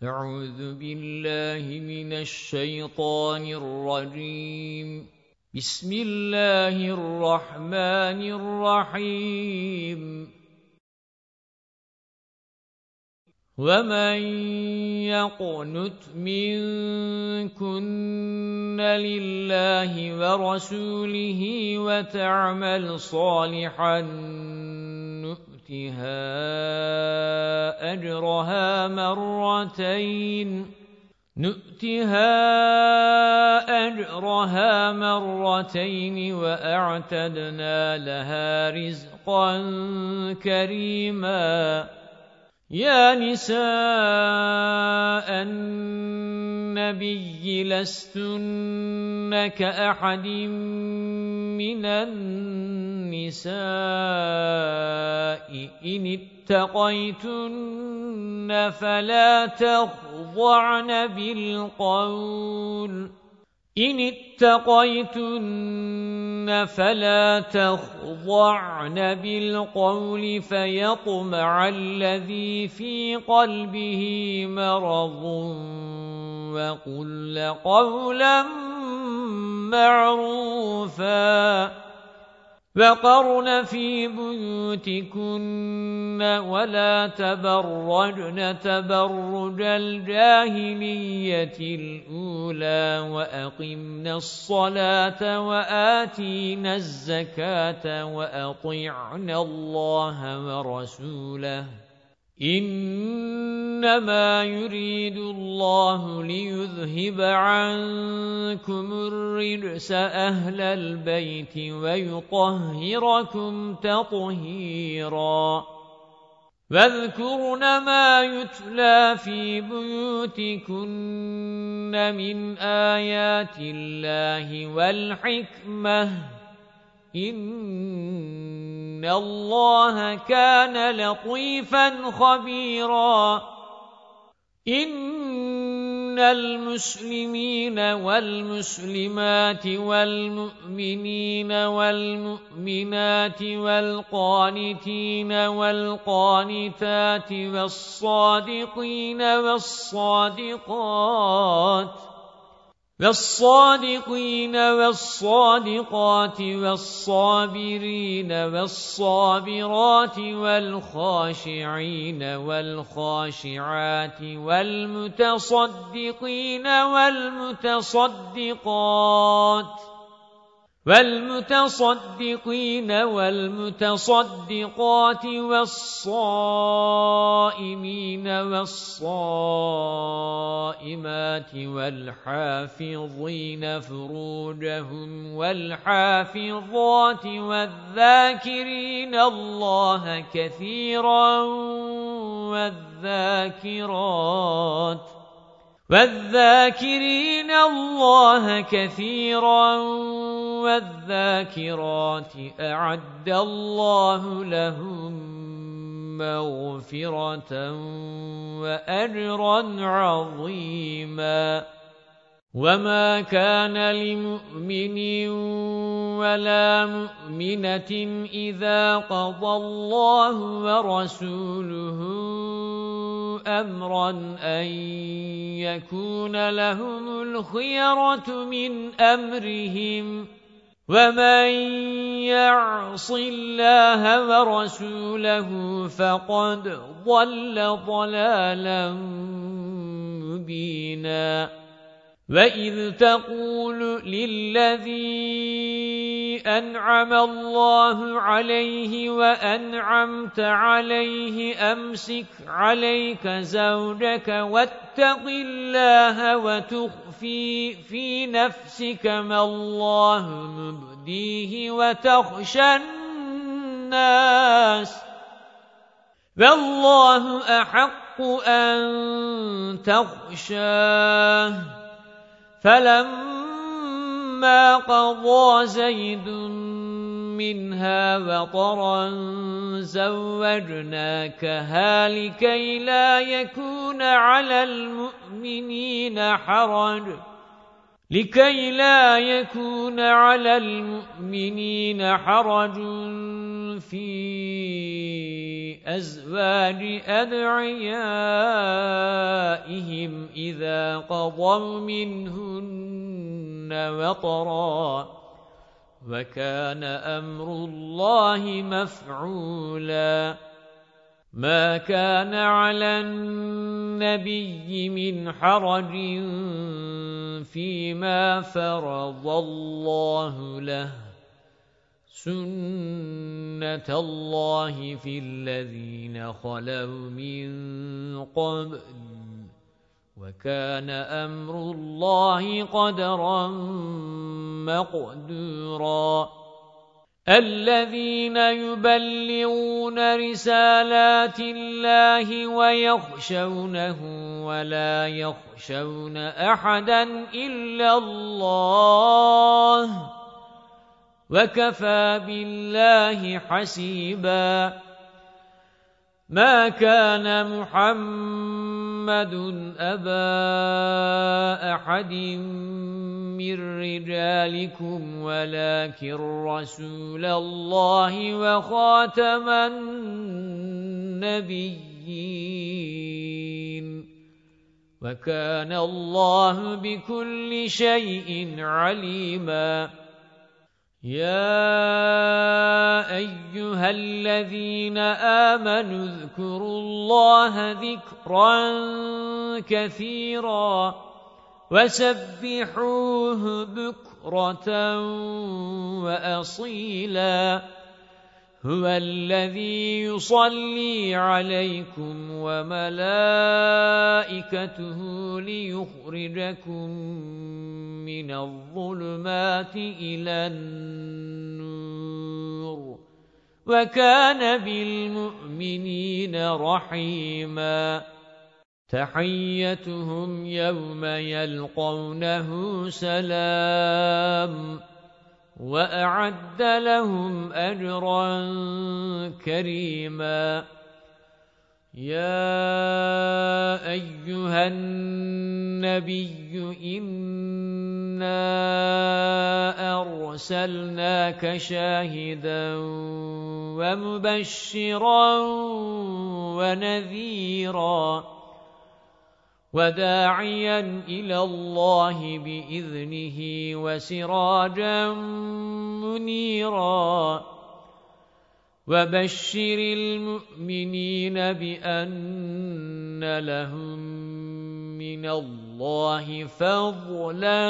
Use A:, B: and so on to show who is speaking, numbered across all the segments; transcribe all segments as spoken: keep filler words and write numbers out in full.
A: أعوذ بالله من الشيطان الرجيم بسم الله الرحمن الرحيم ومن يقنت منكن لله ورسوله وتعمل صالحا نؤتها أجرها مرتين نؤتها أجرها مرتين وأعتدنا لها رزقا كريما يا نساء النبي لستن كأحد من النساء إن اتقيتن فلا تخضعن بالقول إن اتقيتن فلا تخضعن بالقول فيطمع الذي في قلبه مرض وقل قولا معروفا وقرن في بيوتكن ولا تبرجن تبرج الجاهلية الأولى وأقمنا الصلاة وآتينا الزكاة وأطعنا الله ورسوله إنما يريد الله ليذهب عنكم الرجس أهل البيت ويطهركم تطهيرا واذكرن ما يتلى في بيوتكن من آيات الله والحكمة إن الله كان لطيفا خبيرا إن المسلمين والمسلمات والمؤمنين والمؤمنات والقانتين والقانتات والصادقين والصادقات والصادقين والصادقات والصابرين والصابرات والخاشعين والخاشعات والمتصدقين والمتصدقات والمتصدقين والمتصدقات والصائمين والصائمات والحافظين فروجهم والحافظات والذاكرين الله كثيرا والذاكرات والذاكرين الله كثيرا والذاكرات أعد الله لهم مغفرة وأجرا عظيما وما كان لمؤمن ولا مؤمنة إذا قضى الله ورسوله أمرا أن يكون لهم الخيرة من أمرهم ومن يعص الله ورسوله فقد ضل ضلالا مبينا وَإِذْ تَقُولُ لِلَّذِي أَنْعَمَ اللَّهُ عَلَيْهِ وَأَنْعَمْتَ عَلَيْهِ أَمْسِكْ عَلَيْكَ زَوْجَكَ وَاتَّقِ اللَّهَ وَتُخْفِي فِي نَفْسِكَ مَا اللَّهُ مُبْدِيهِ وَتَخْشَى النَّاسَ وَاللَّهُ أَحَقُّ أَن تَخْشَاهُ فَلَمَّا قَضَى زَيْدٌ مِنْهَا وَطَرًا زَوَّجْنَاكَهَا لِكَيْ لَا يَكُونَ عَلَى الْمُؤْمِنِينَ حَرَجٌ لِكَيْ لَا يَكُونَ عَلَى الْمُؤْمِنِينَ حَرَجٌ فِي أَزْوَاجِ أَدْعِيَائِهِمْ إِذَا قَضَوْا مِنْهُنَّ وَطَرًا وَكَانَ أَمْرُ اللَّهِ مَفْعُولًا مَا كَانَ عَلَى النَّبِيِّ مِنْ حَرَجٍ فِيمَا فَرَضَ اللَّهُ لَهُ سُنَّةَ اللَّهِ فِي الَّذِينَ خَلَوْا مِنْ قَبْلُ وَكَانَ أَمْرُ اللَّهِ قَدَرًا مَقْدُورًا الَّذِينَ يُبَلِّغُونَ رِسَالَاتِ اللَّهِ وَيَخْشَوْنَهُ وَلَا يَخْشَوْنَ أَحَدًا إِلَّا اللَّهَ وَكَفَى بِاللَّهِ حَسِيبًا مَا كَانَ مُحَمَّدٌ أَبَا أَحَدٍ مِّن رِّجَالِكُمْ وَلَكِن رَّسُولَ اللَّهِ وَخَاتَمَ النَّبِيِّينَ وَكَانَ اللَّهُ بِكُلِّ شَيْءٍ عَلِيمًا يَا أَيُّهَا الَّذِينَ آمَنُوا اذْكُرُوا اللَّهَ ذِكْرًا كَثِيرًا وَسَبِّحُوهُ بُكْرَةً وَأَصِيلًا هُوَ الَّذِي يُصَلِّي عَلَيْكُمْ وَمَلَائِكَتُهُ لِيُخْرِجَكُم مِّنَ الظُّلُمَاتِ إِلَى النُّورِ وَكَانَ بِالْمُؤْمِنِينَ رَحِيمًا تَحِيَّتُهُمْ يَوْمَ يَلْقَوْنَهُ سَلَامٌ وَأَعَدَّ لَهُمْ أَجْرًا كَرِيمًا يَا أَيُّهَا النَّبِيُّ إِنَّا أَرْسَلْنَاكَ شَاهِدًا وَمُبَشِّرًا وَنَذِيرًا وَدَاعِيًا إِلَى اللَّهِ بِإِذْنِهِ وَسِرَاجًا مُنِيرًا وَبَشِّرِ الْمُؤْمِنِينَ بِأَنَّ لَهُم مِّنَ اللَّهِ فَضْلًا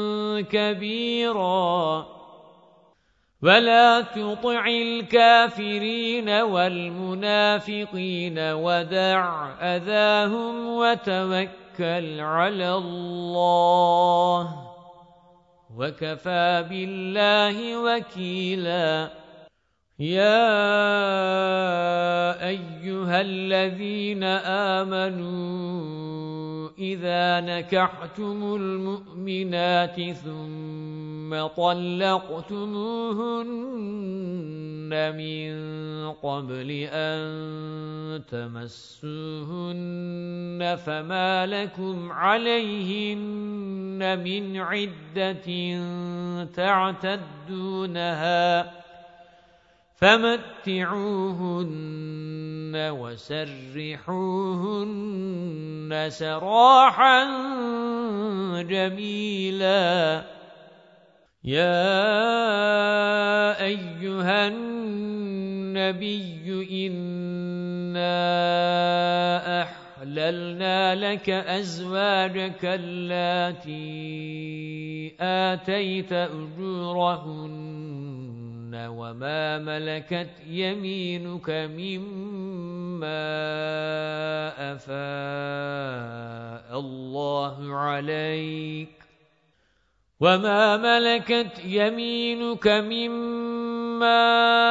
A: كَبِيرًا وَلَا تُطِعِ الْكَافِرِينَ وَالْمُنَافِقِينَ وَدَعْ أَذَاهُمْ وَتَوَكَّلْ عَلَى اللَّهِ وَكَفَى بِاللَّهِ وَكِيلًا يَا أَيُّهَا الَّذِينَ آمَنُوا إِذَا نَكَحْتُمُ الْمُؤْمِنَاتِ ثُمَّ طَلَّقْتُمُوهُنَّ مِنْ قَبْلِ أَنْ تَمَسُّوهُنَّ فَمَا لَكُمْ عَلَيْهِنَّ مِنْ عِدَّةٍ تَعْتَدُّونَهَا فَمَتِّعُوهُنَّ وَسَرِّحُوهُنَّ سَرَاحًا جَمِيلًا يَا أَيُّهَا النَّبِيُّ إِنَّا أَحْلَلْنَا لَكَ أَزْوَاجَكَ اللَّاتِي آتَيْتَ أُجُورَهُنَّ وَمَا مَلَكَتْ يَمِينُكَ مِمَّا أَفَاءَ اللَّهُ عَلَيْكَ وَمَا مَلَكَتْ يَمِينُكَ مِمَّا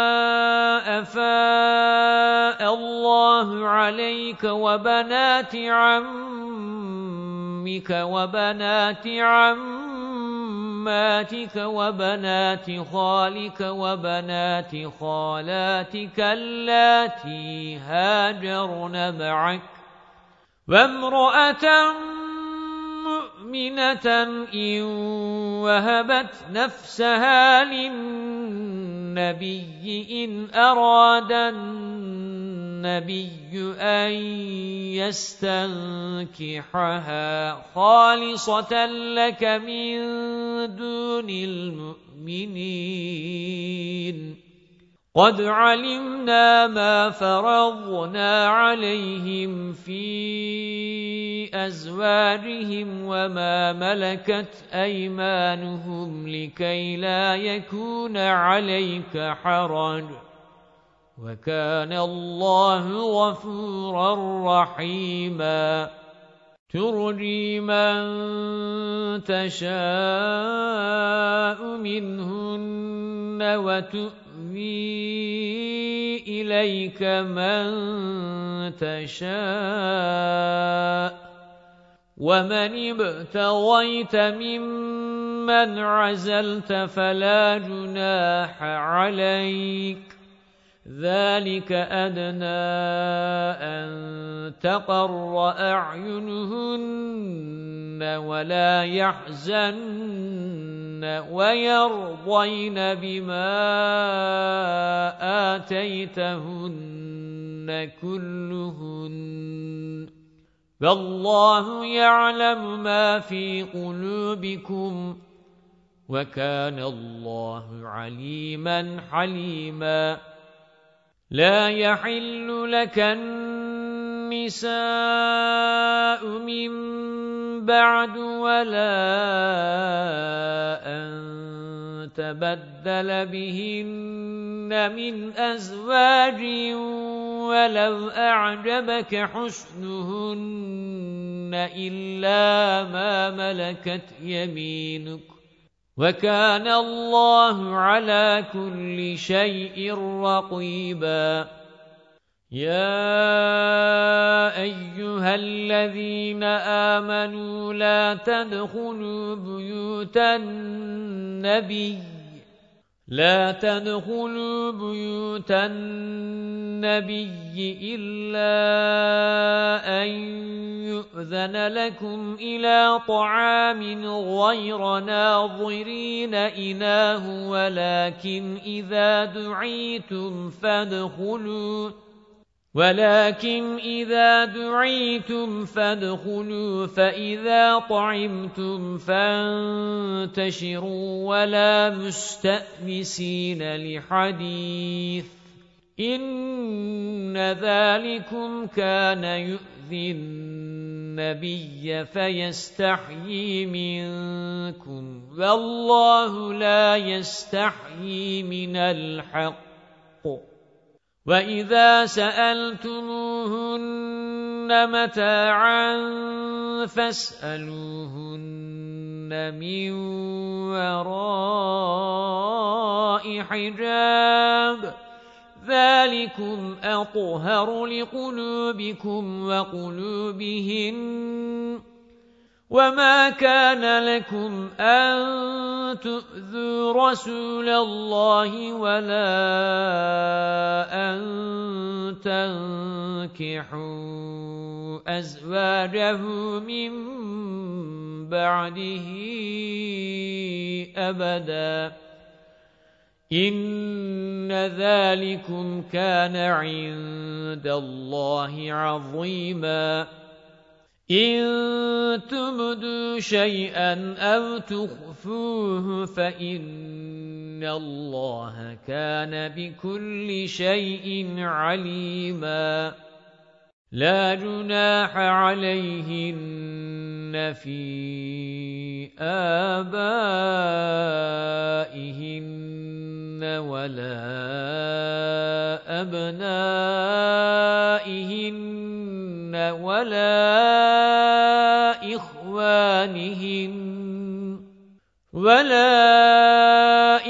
A: أَفَاءَ اللَّهُ عَلَيْكَ وَبَنَاتِ عَمِّكَ وَبَنَاتِ عَمَّاتِكَ وَبَنَاتِ خَالِكَ وَبَنَاتِ خَالَاتِكَ اللَّاتِي هَاجَرْنَ مَعَكَ وَامْرَأَةً مُؤْمِنَةً إِن وَهَبَتْ نَفْسَهَا لِلنَّبِيِّ إِنْ أَرَادَ النبي أن يستنكحها خالصة لك من دون المؤمنين قد علمنا ما فرضنا عليهم في أزواجهم وما ملكت أيمانهم لكي لا يكون عليك حرج وكان الله غفورا رحيما ترجي من تشاء منهن وتؤوي إليك من تشاء ومن ابتغيت ممن عزلت فلا جناح عليك ذلك أدنى أن تقر أعينهن ولا يحزن ويرضين بما آتيتهن كلهن فالله يعلم ما في قلوبكم وكان الله عليما حليما لا يحل لك النساء من بعد ولا أن تبدل بهن من أزواج ولو أعجبك حسنهن إلا ما ملكت يمينك وَكَانَ اللَّهُ عَلَى كُلِّ شَيْءٍ رَقِيبًا يَا أَيُّهَا الَّذِينَ آمَنُوا لَا تَدْخُلُوا بُيُوتَ النَّبِيِّ لا تدخلوا بيوت النبي إلا أن يؤذن لكم إلى طعام غير ناظرين إناه ولكن إذا دعيتم فادخلوا ولكن إذا دعيتم فادخلوا فإذا طعمتم فانتشروا ولا مستأنسين لحديث إن ذلكم كان يؤذي النبي فيستحيي منكم والله لا يستحيي من الحق وَإِذَا سَأَلْتُمُوهُنَّ مَتَاعًا فَاسْأَلُوهُنَّ مِنْ وَرَاءِ حِجَابٍ ذَلِكُمْ أَطْهَرُ لِقُلُوبِكُمْ وَقُلُوبِهِنَّ وَمَا كَانَ لَكُمْ أَن تُؤْذُوا رَسُولَ اللَّهِ وَلَا أَن تَنكِحُوا أَزْوَاجَهُ مِن بَعْدِهِ أَبَدًا إِنَّ ذَلِكُمْ كَانَ عِندَ اللَّهِ عَظِيمًا إِن تُبْدُوا شَيْئًا أَوْ تُخْفُوهُ فَإِنَّ اللَّهَ كَانَ بِكُلِّ شَيْءٍ عَلِيمًا لا جناح عليهن في آبائهن ولا أبنائهن ولا إخوانهن ولا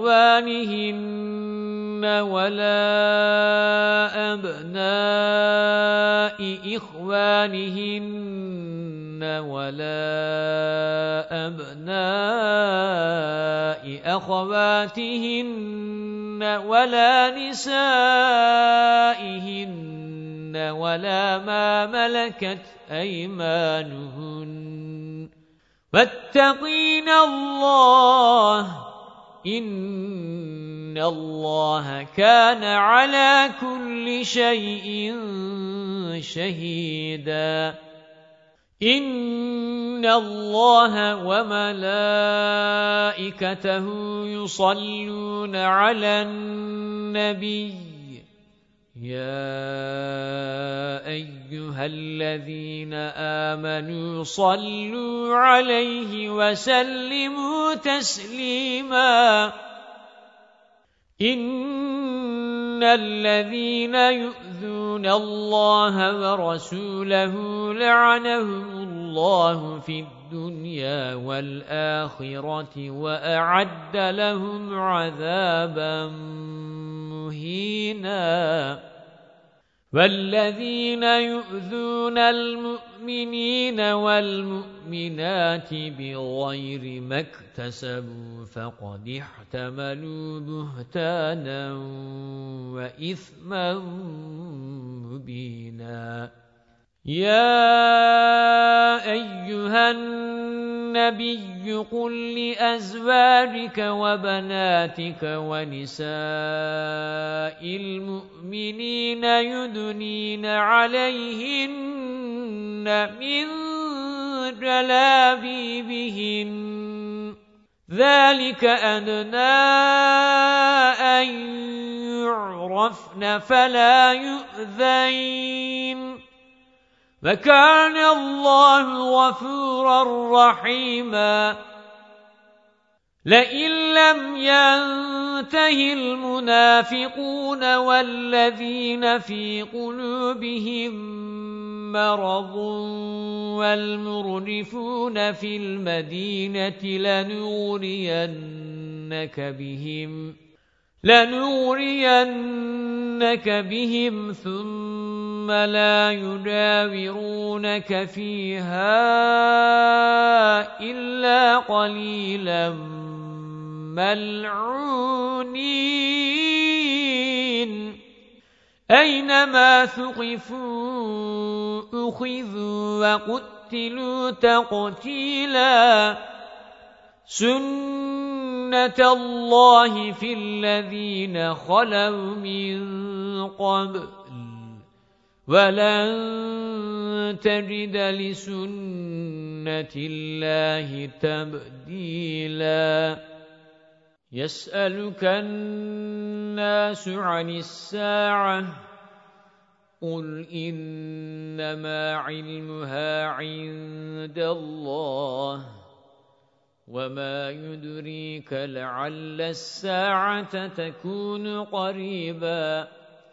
A: إخوانهن ولا أبناء إخوانهن ولا أبناء أخواتهن ولا نسائهن ولا ما ملكت أيمانهن واتقين الله إِنَّ اللَّهَ كَانَ عَلَى كُلِّ شَيْءٍ شَهِيدًا إِنَّ اللَّهَ وَمَلَائِكَتَهُ يُصَلُّونَ عَلَى النَّبِيِّ يَا أَيُّهَا الَّذِينَ آمَنُوا صَلُّوا عَلَيْهِ وَسَلِّمُوا تَسْلِيمًا إِنَّ الَّذِينَ يُؤْذُونَ اللَّهَ وَرَسُولَهُ لَعَنَهُمُ اللَّهُ فِي الدُّنْيَا وَالْآخِرَةِ وَأَعَدَّ لَهُمْ عَذَابًا مُهِينًا وَالَّذِينَ يُؤْذُونَ الْمُؤْمِنِينَ وَالْمُؤْمِنَاتِ بِغَيْرِ مَا اكْتَسَبُوا فَقَدِ احْتَمَلُوا بُهْتَانًا وَإِثْمًا مُبِينًا يَا أَيُّهَا النَّبِيُّ قُل لِّأَزْوَاجِكَ وَبَنَاتِكَ وَنِسَاءِ الْمُؤْمِنِينَ يُدْنِينَ عَلَيْهِنَّ مِن جَلَابِيبِهِنَّ ذَلِكَ أَدْنَىٰ أَن يُعْرَفْنَ فَلَا يُؤْذَيْنَ وَكَانَ اللَّهُ غَفُورًا رَّحِيمًا لَئِن لَّمْ يَنتَهِ الْمُنَافِقُونَ وَالَّذِينَ فِي قُلُوبِهِم مَّرَضٌ وَالْمُرْجِفُونَ فِي الْمَدِينَةِ لَنُغْرِيَنَّكَ بِهِمْ لَنُغْرِيَنَّكَ بِهِمْ ثُمَّ لَا يُجَاوِرُونَكَ فِيهَا إِلَّا قَلِيلًا مَّلْعُونِينَ أَيْنَمَا ثُقِفُوا أُخِذُوا وَقُتِّلُوا تَقْتِيلًا سُنَّةَ اللَّهِ فِي الَّذِينَ خَلَوْا مِن قَبْلُ وَلَن تَجِدَ لِسُنَّةِ اللَّهِ تَبْدِيلًا يَسْأَلُكَ النَّاسُ عَنِ السَّاعَةِ قُلْ إِنَّمَا عِلْمُهَا عِندَ اللَّهِ وَمَا يُدْرِيكَ لَعَلَّ السَّاعَةَ تَكُونُ قَرِيبًا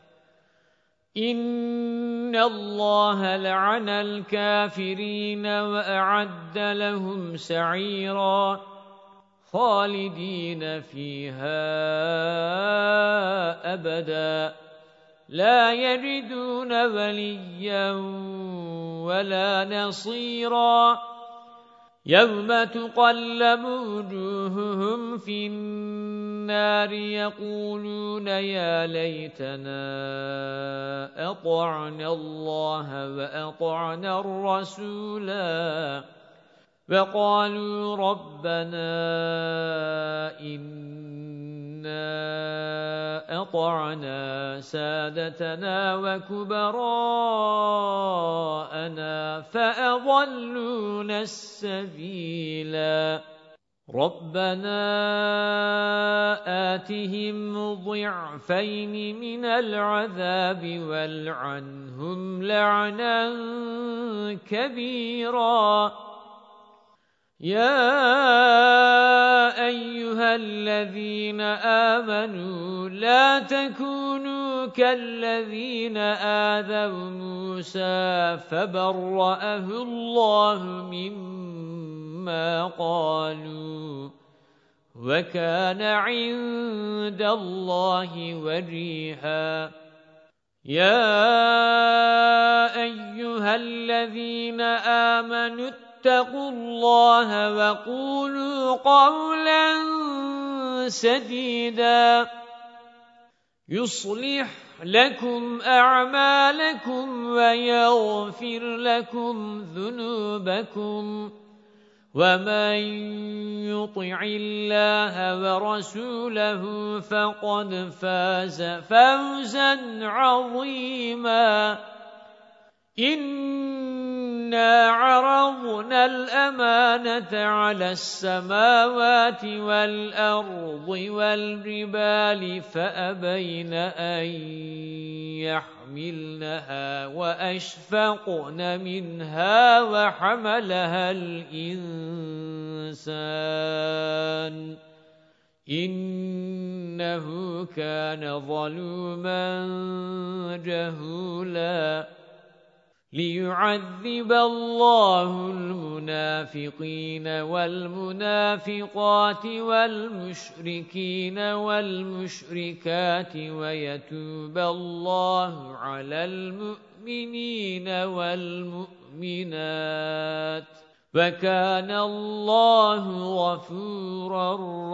A: إِنَّ اللَّهَ لَعَنَ الْكَافِرِينَ وَأَعَدَّ لَهُمْ سَعِيرًا خَالِدِينَ فِيهَا أَبَدًا لَا يَجِدُونَ وَلِيًّا وَلَا نَصِيرًا يَوْمَ تُقَلَّبُ وُجُوهُهُمْ فِي النَّارِ يَقُولُونَ يَا لَيْتَنَا أَطَعْنَا اللَّهَ وَأَطَعْنَا الرَّسُولَا وَقَالُوا رَبَّنَا إِنَّا أَطَعْنَا سَادَتَنَا وَكُبَرَاءَنَا فَأَضَلُّونَا السَّبِيلَا رَبَّنَا آتِهِمْ ضِعْفَيْنِ مِنَ الْعَذَابِ وَالْعَنْهُمْ لَعْنًا كَبِيرًا يَا أَيُّهَا الَّذِينَ آمَنُوا لَا تَكُونُوا كَالَّذِينَ آذَوْا مُوسَى فَبَرَّأَهُ اللَّهُ مِمَّا قَالُوا وَكَانَ عِندَ اللَّهِ وَجِيهًا يَا أَيُّهَا الَّذِينَ آمَنُوا اتَّقُوا اللَّهَ وَقُولُوا قَوْلًا سَدِيدًا يُصْلِحْ لَكُمْ أَعْمَالَكُمْ وَيَغْفِرْ لَكُمْ ذُنُوبَكُمْ وَمَن يُطِعِ اللَّهَ وَرَسُولَهُ فَقَدْ فَازَ فَوْزًا عَظِيمًا. إِنَّا عَرَضْنَا الْأَمَانَةَ عَلَى السَّمَاوَاتِ وَالْأَرْضِ وَالْجِبَالِ فَأَبَيْنَ أَن يَحْمِلْنَهَا وَأَشْفَقْنَ مِنْهَا وَحَمَلَهَا الْإِنسَانُ إِنَّهُ كَانَ ظَلُومًا جَهُولًا. لِيُعَذِّبَ اللَّهُ الْمُنَافِقِينَ وَالْمُنَافِقَاتِ وَالْمُشْرِكِينَ وَالْمُشْرِكَاتِ وَيَتُوبَ اللَّهُ عَلَى الْمُؤْمِنِينَ وَالْمُؤْمِنَاتِ وَكَانَ اللَّهُ غَفُورًا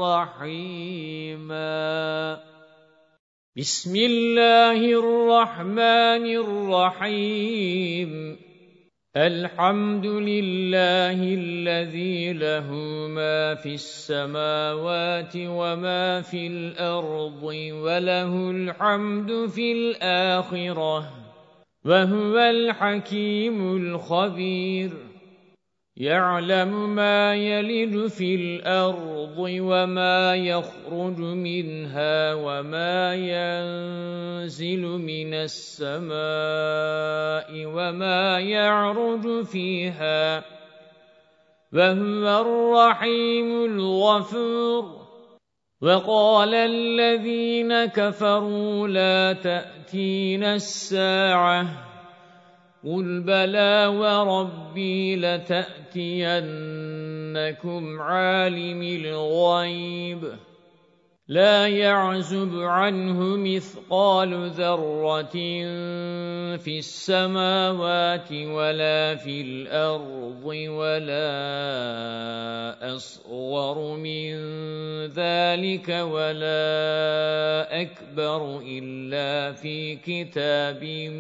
A: رَّحِيمًا. بسم الله الرحمن الرحيم. الحمد لله الذي له ما في السماوات وما في الأرض وله الحمد في الآخرة وهو الحكيم الخبير. يعلم ما يلج في الأرض وما يخرج منها وما ينزل من السماء وما يعرج فيها وهو الرحيم الغفور. وقال الذين كفروا لا تأتينا الساعة قُلْ بَلَى وَرَبِّي لَتَأْتِيَنَّكُمْ عَالِمِ الْغَيْبِ لَا يَعْزُبُ عَنْهُ مِثْقَالُ ذَرَّةٍ فِي السَّمَاوَاتِ وَلَا فِي الْأَرْضِ وَلَا أَصْغَرُ مِنْ ذَلِكَ وَلَا أَكْبَرُ إِلَّا فِي كِتَابٍ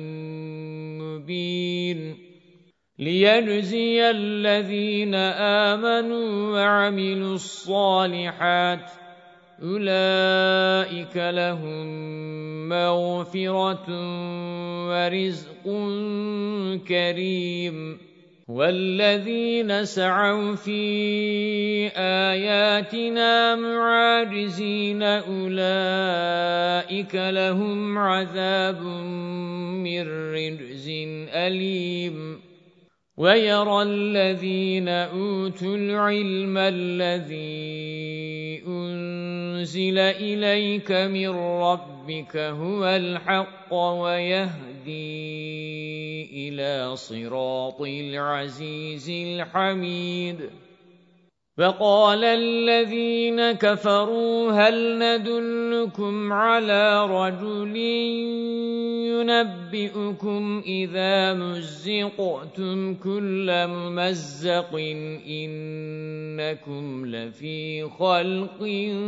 A: مُبِينٍ. لِيَجْزِيَ الَّذِينَ آمَنُوا وَعَمِلُوا الصَّالِحَاتِ أُولَئِكَ لَهُم مَّغْفِرَةٌ وَرِزْقٌ كَرِيمٌ. وَالَّذِينَ سَعَوْا فِي آيَاتِنَا مُعَاجِزِينَ أُولَئِكَ لَهُمْ عَذَابٌ مِّن رِّجْزٍ أَلِيمٌ. وَيَرَى الَّذِينَ أُوتُوا الْعِلْمَ الَّذِي أُنزِلَ إِلَيْكَ مِن رَّبِّكَ هُوَ الْحَقَّ وَيَهْدِي إِلَى صِرَاطِ الْعَزِيزِ الْحَمِيدِ. وَقَالَ الَّذِينَ كَفَرُوا هَلْ نَدُلُّكُمْ عَلَى رَجُلٍ يُنَبِّئُكُمْ إِذَا مُزِّقْتُمْ كُلَّ مُمَزَّقٍ إِنَّكُمْ لَفِي خَلْقٍ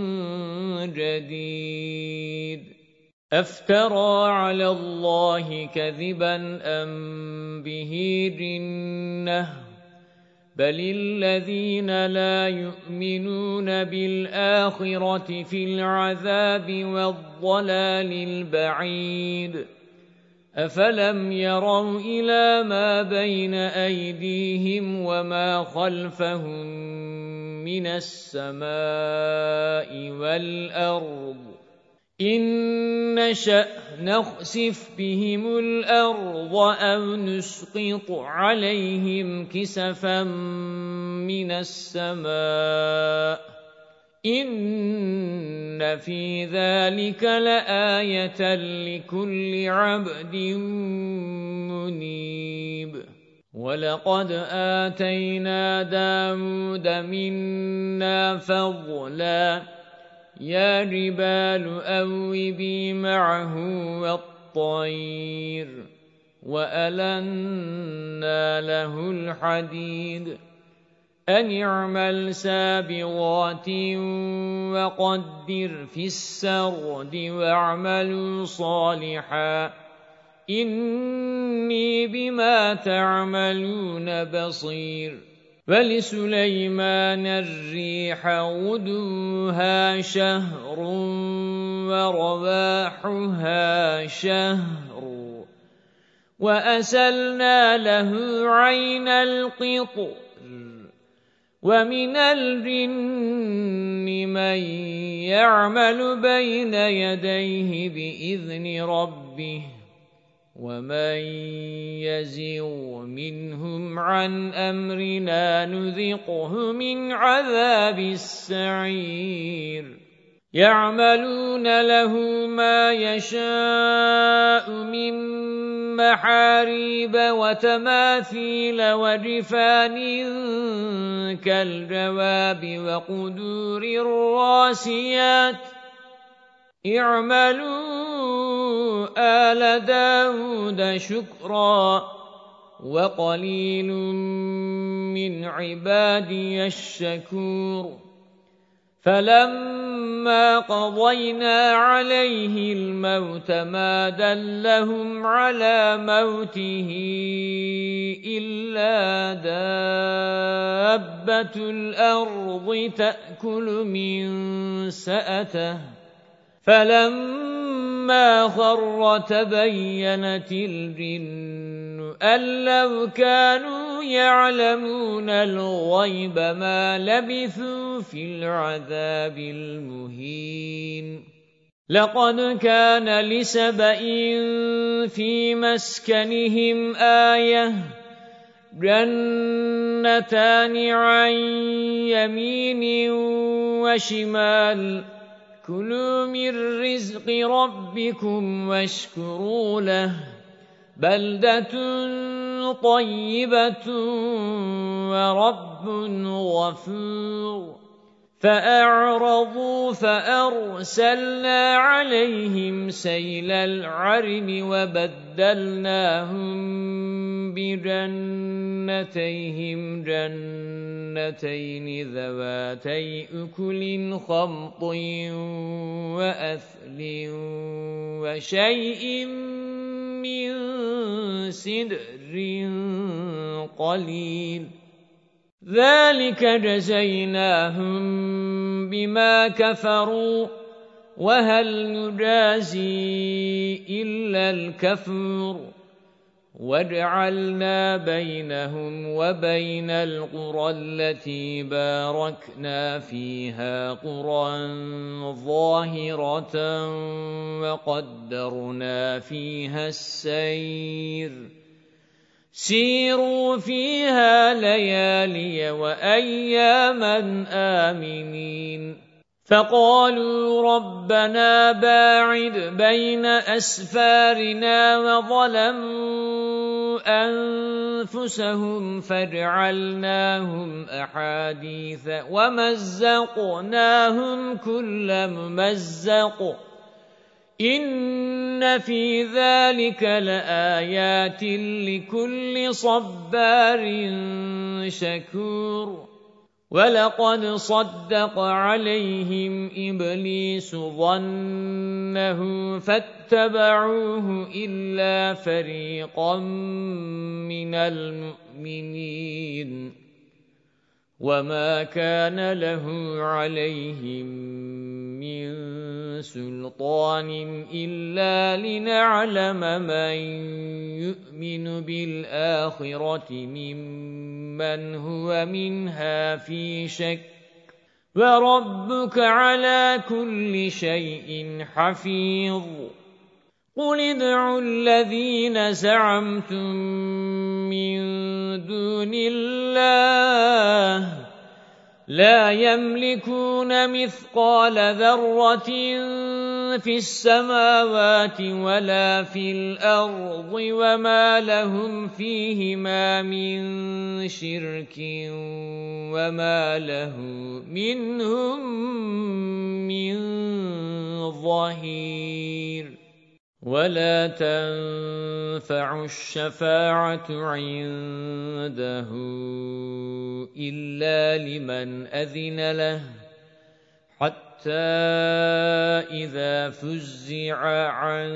A: جَدِيدٍ. أَفْتَرَىٰ عَلَى اللَّهِ كَذِبًا أَم بِهِ جِنَّةٌ بَلِ الَّذِينَ لَا يُؤْمِنُونَ بِالْآخِرَةِ فِي الْعَذَابِ وَالضَّلَالِ الْبَعِيدِ. أَفَلَمْ يَرَوْا إِلَى مَا بَيْنَ أَيْدِيهِمْ وَمَا خَلْفَهُم مِّنَ السَّمَاءِ وَالْأَرْضِ إِن نَّشَأْ نَخْسِفْ بِهِمُ الْأَرْضَ أَوْ نُسْقِطْ عَلَيْهِمْ كِسَفًا مِّنَ السَّمَاءِ إِنَّ فِي ذَلِكَ لَآيَةً لِكُلِّ عَبْدٍ مُّنِيبٍ. وَلَقَدْ آتَيْنَا دَاوُودَ مِنَّا فَضْلًا يَا جِبَالُ أَوِّبِي مَعَهُ وَالطَّيْرَ وَأَلَنَّا لَهُ الْحَدِيدَ أَنِ اعْمَلْ سَابِغَاتٍ وَقَدِّرْ فِي السَّرْدِ وَاعْمَلُوا صَالِحًا إِنِّي بِمَا تَعْمَلُونَ بَصِيرٌ. وَلِسُلَيْمَانَ الرِّيحَ غُدُوُّهَا شَهْرٌ وَرَوَاحُهَا شَهْرٌ وَأَسَلْنَا لَهُ عَيْنَ الْقِطْرِ وَمِنَ الْجِنِّ مَن يَعْمَلُ بَيْنَ يَدَيْهِ بِإِذْنِ رَبِّهِ وَمَن يَزِغْ مِنْهُمْ عَنْ أَمْرِنَا نُذِقْهُ مِنْ عَذَابِ السَّعِيرِ يَعْمَلُونَ لَهُ مَا يَشَاءُ مِنْ مَحَارِيبَ وَتَمَاثِيلَ وَجِفَانٍ كَالْجَوَابِ وَقُدُورٍ رَّاسِيَاتٍ اعْمَلُوا آلَ دَاوُودَ شُكْرًا وَقَلِيلٌ مِّنْ عِبَادِيَ الشَّكُورُ فَلَمَّا قَضَيْنَا عَلَيْهِ الْمَوْتَ مَا دَلَّهُمْ عَلَى مَوْتِهِ إِلَّا دَابَّةُ الْأَرْضِ تَأْكُلُ مِنْ سَأَتَهُ فَلَمَّا خَرَّ تَبَيَّنَتِ الْجِنُّ أَن لَّوْ كَانُوا يَعْلَمُونَ الْغَيْبَ مَا لَبِثُوا فِي الْعَذَابِ الْمُهِينِ لَقَدْ كَانَ لِسَبَإٍ فِي مَسْكَنِهِمْ آيَةٌ جَنَّتَانِ عَن يَمِينٍ وَشِمَالٍ كُلُوا مِن رِّزْقِ رَبِّكُمْ وَاشْكُرُوا لَهُ بَلْدَةٌ طَيِّبَةٌ وَرَبٌّ غَفُورٌ فَأَعْرَضُوا فَأَرْسَلْنَا عَلَيْهِمْ سَيْلَ الْعَرِمِ وَبَدَّلْنَاهُمْ بِجَنَّتَيْهِمْ جَنَّتَيْنِ ذَوَاتَيْ أُكُلٍ خَمْطٍ وَأَثْلٍ وَشَيْءٍ مِّن سِدْرٍ قَلِيلٍ ذَلِكَ جَزَيْنَاهُم بِمَا كَفَرُوا وَهَلْ نُجَازِي إِلَّا الْكَفُورَ وَجَعَلْنَا بَيْنَهُمْ وَبَيْنَ الْقُرَى الَّتِي بَارَكْنَا فِيهَا قُرًى ظَاهِرَةً وَقَدَّرْنَا فِيهَا السَّيْرَ سِيرُوا فِيهَا لَيَالِيَ وَأَيَّامًا آمِنِينَ فَقَالُوا رَبَّنَا بَاعِدْ بَيْنَ أَسْفَارِنَا وَظَلَمُوا أَنفُسَهُمْ فَجَعَلْنَاهُمْ أَحَادِيثَ وَمَزَّقْنَاهُمْ كُلَّ مُمَزَّقٍ إِنَّ فِي ذَلِكَ لَآيَاتٍ لِكُلِّ صَبَّارٍ شَكُورٍ وَلَقَدْ صَدَّقَ عَلَيْهِمْ إِبْلِيسُ ظَنَّهُ فَاتَّبَعُوهُ إِلَّا فَرِيقًا مِّنَ الْمُؤْمِنِينَ وَمَا كَانَ لَهُ عَلَيْهِمْ مِنْ سُلْطَانٍ إِلَّا لِنَعْلَمَ مَنْ يُؤْمِنُ بِالْآخِرَةِ مِمَّنْ هُوَ مِنْهَا فِي شَكٍّ وَرَبُّكَ عَلَى كُلِّ شَيْءٍ حَفِيظٌ قُلِ ادْعُوا الَّذِينَ زَعَمْتُمْ مِنْ دُونِ اللَّهِ لَا يَمْلِكُونَ مِثْقَالَ ذَرَّةٍ فِي السَّمَاوَاتِ وَلَا فِي الْأَرْضِ وَمَا لَهُمْ فِيهِمَا مِنْ شِرْكٍ وَمَا لَهُ مِنْهُمْ مِنْ ظَهِيرٍ وَلَا تَنفَعُ الشَّفَاعَةُ عِندَهُ إِلَّا لِمَنْ أَذِنَ لَهُ حَتَّى إِذَا فُزِّعَ عَن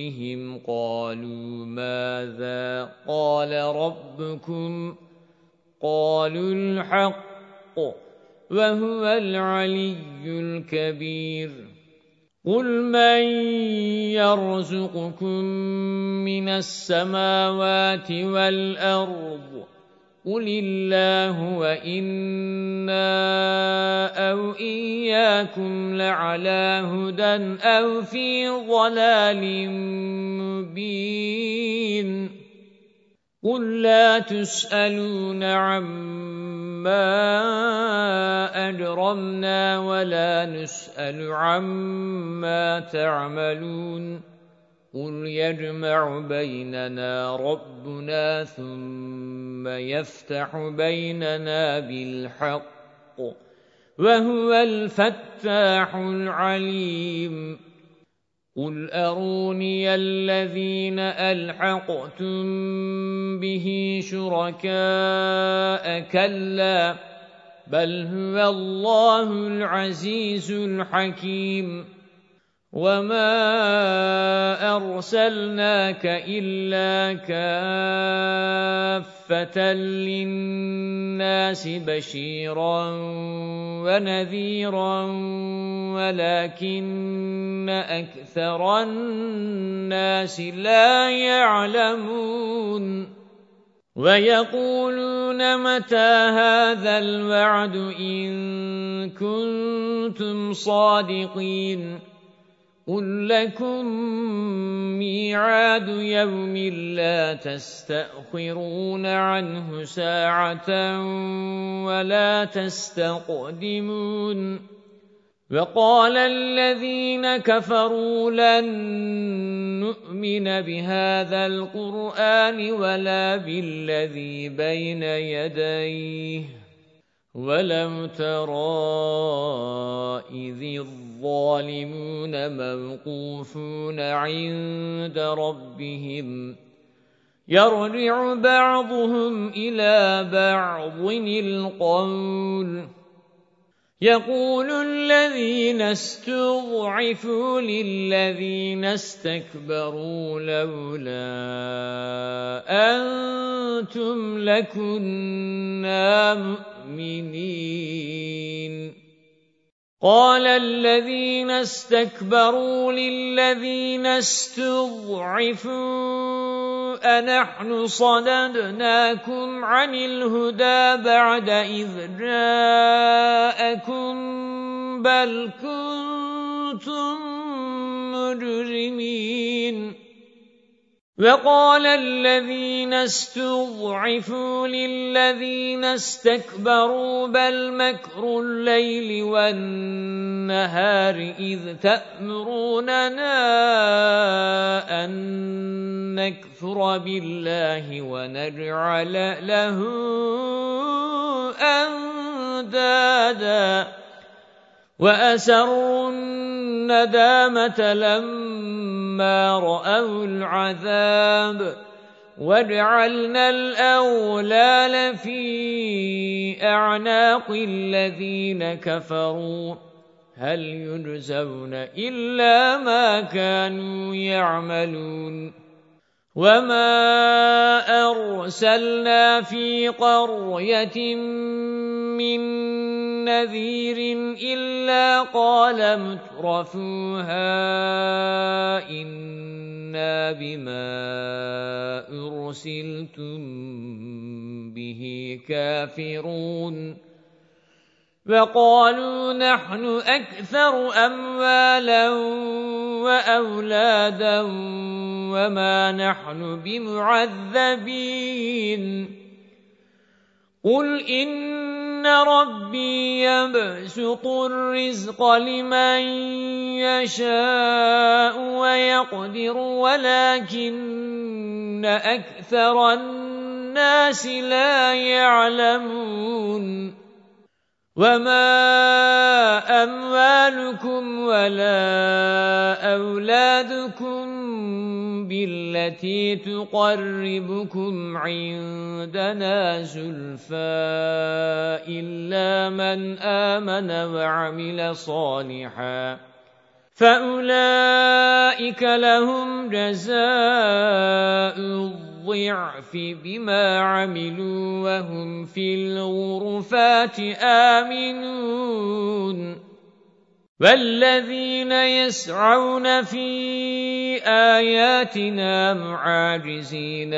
A: قُلُوبِهِمْ قَالُوا مَاذَا قَالَ رَبُّكُمْ قالوا الحق وهو العلي الكبير قل من يرزقكم من السماوات والأرض قل الله وإنا أو إياكم لعلى هدى أو في ضلال مبين قل لا تسألون عما أجرمنا ولا نسأل عما تعملون قل يجمع بيننا ربنا ثم يفتح بيننا بالحق وهو الفتاح العليم قل أروني الذين ألحقتم به شركاء كلا بل هو الله العزيز الحكيم وما أرسلناك إلا كافة للناس بشيرا ونذيرا ولكن أكثر الناس لا يعلمون ويقولون متى هذا الوعد إن كنتم صادقين قل لكم ميعاد يوم لا تستأخرون عنه ساعة ولا تستقدمون وقال الذين كفروا لن نؤمن بهذا القرآن ولا بالذي بين يديه ولو ترى إذ الظالمون موقوفون عند ربهم يرجع بعضهم إلى بعض القول يقول الذين استضعفوا للذين استكبروا لولا أنتم لكنا مؤمنين قال الذين استكبروا للذين استضعفوا أنحن صددناكم عن الهدى بعد إذ جاءكم بل كنتم مجرمين وقال الذين استضعفوا للذين استكبروا بل مكر الليل والنهار إذ تأمروننا أن نكفر بالله ونجعل له أندادا وأسروا الندامة لما رأوا العذاب وجعلنا الأغلال في أعناق الذين كفروا هل يجزون إلا ما كانوا يعملون وما أرسلنا في قرية من نذير إلا قال مترفوها إنا بما أرسلتم به كافرون وقالوا نحن أكثر أموالا وأولادا وما نحن بمعذبين قل إن ربي يبسط الرزق لمن يشاء ويقدر ولكن أكثر الناس لا يعلمون وما أموالكم ولا أولادكم بالتي تقربكم عندنا زلفى إلا من آمن وعمل صالحا فأولئك لهم جزاء الضعف بما عملوا وهم في الغرفات آمنون والذين يسعون في آياتنا معاجزين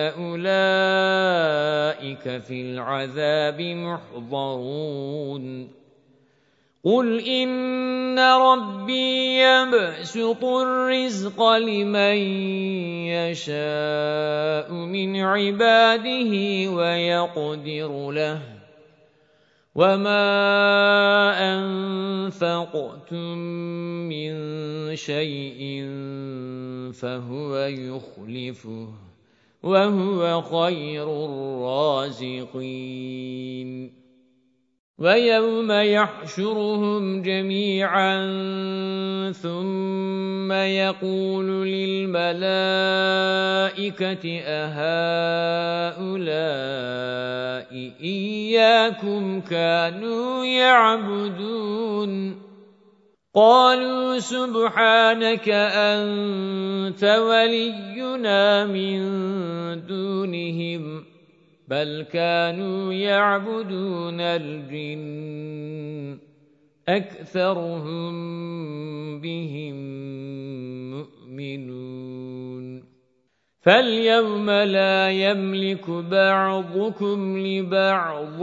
A: أولئك في العذاب محضرون قل إن ربي يبسط الرزق لمن يشاء من عباده ويقدر له وما أنفقتم من شيء فهو يخلفه وهو خير الرازقين وَيَوْمَ يَحْشُرُهُمْ جَمِيعًا ثُمَّ يَقُولُ لِلْمَلَائِكَةِ أَهَؤُلَاءِ إِيَّاكُمْ كَانُوا يَعْبُدُونَ قَالُوا سُبْحَانَكَ أَنْتَ وَلِيُّنَا مِنْ دُونِهِمْ بل كانوا يعبدون الجن أكثرهم بهم مؤمنون فاليوم لا يملك بعضكم لبعض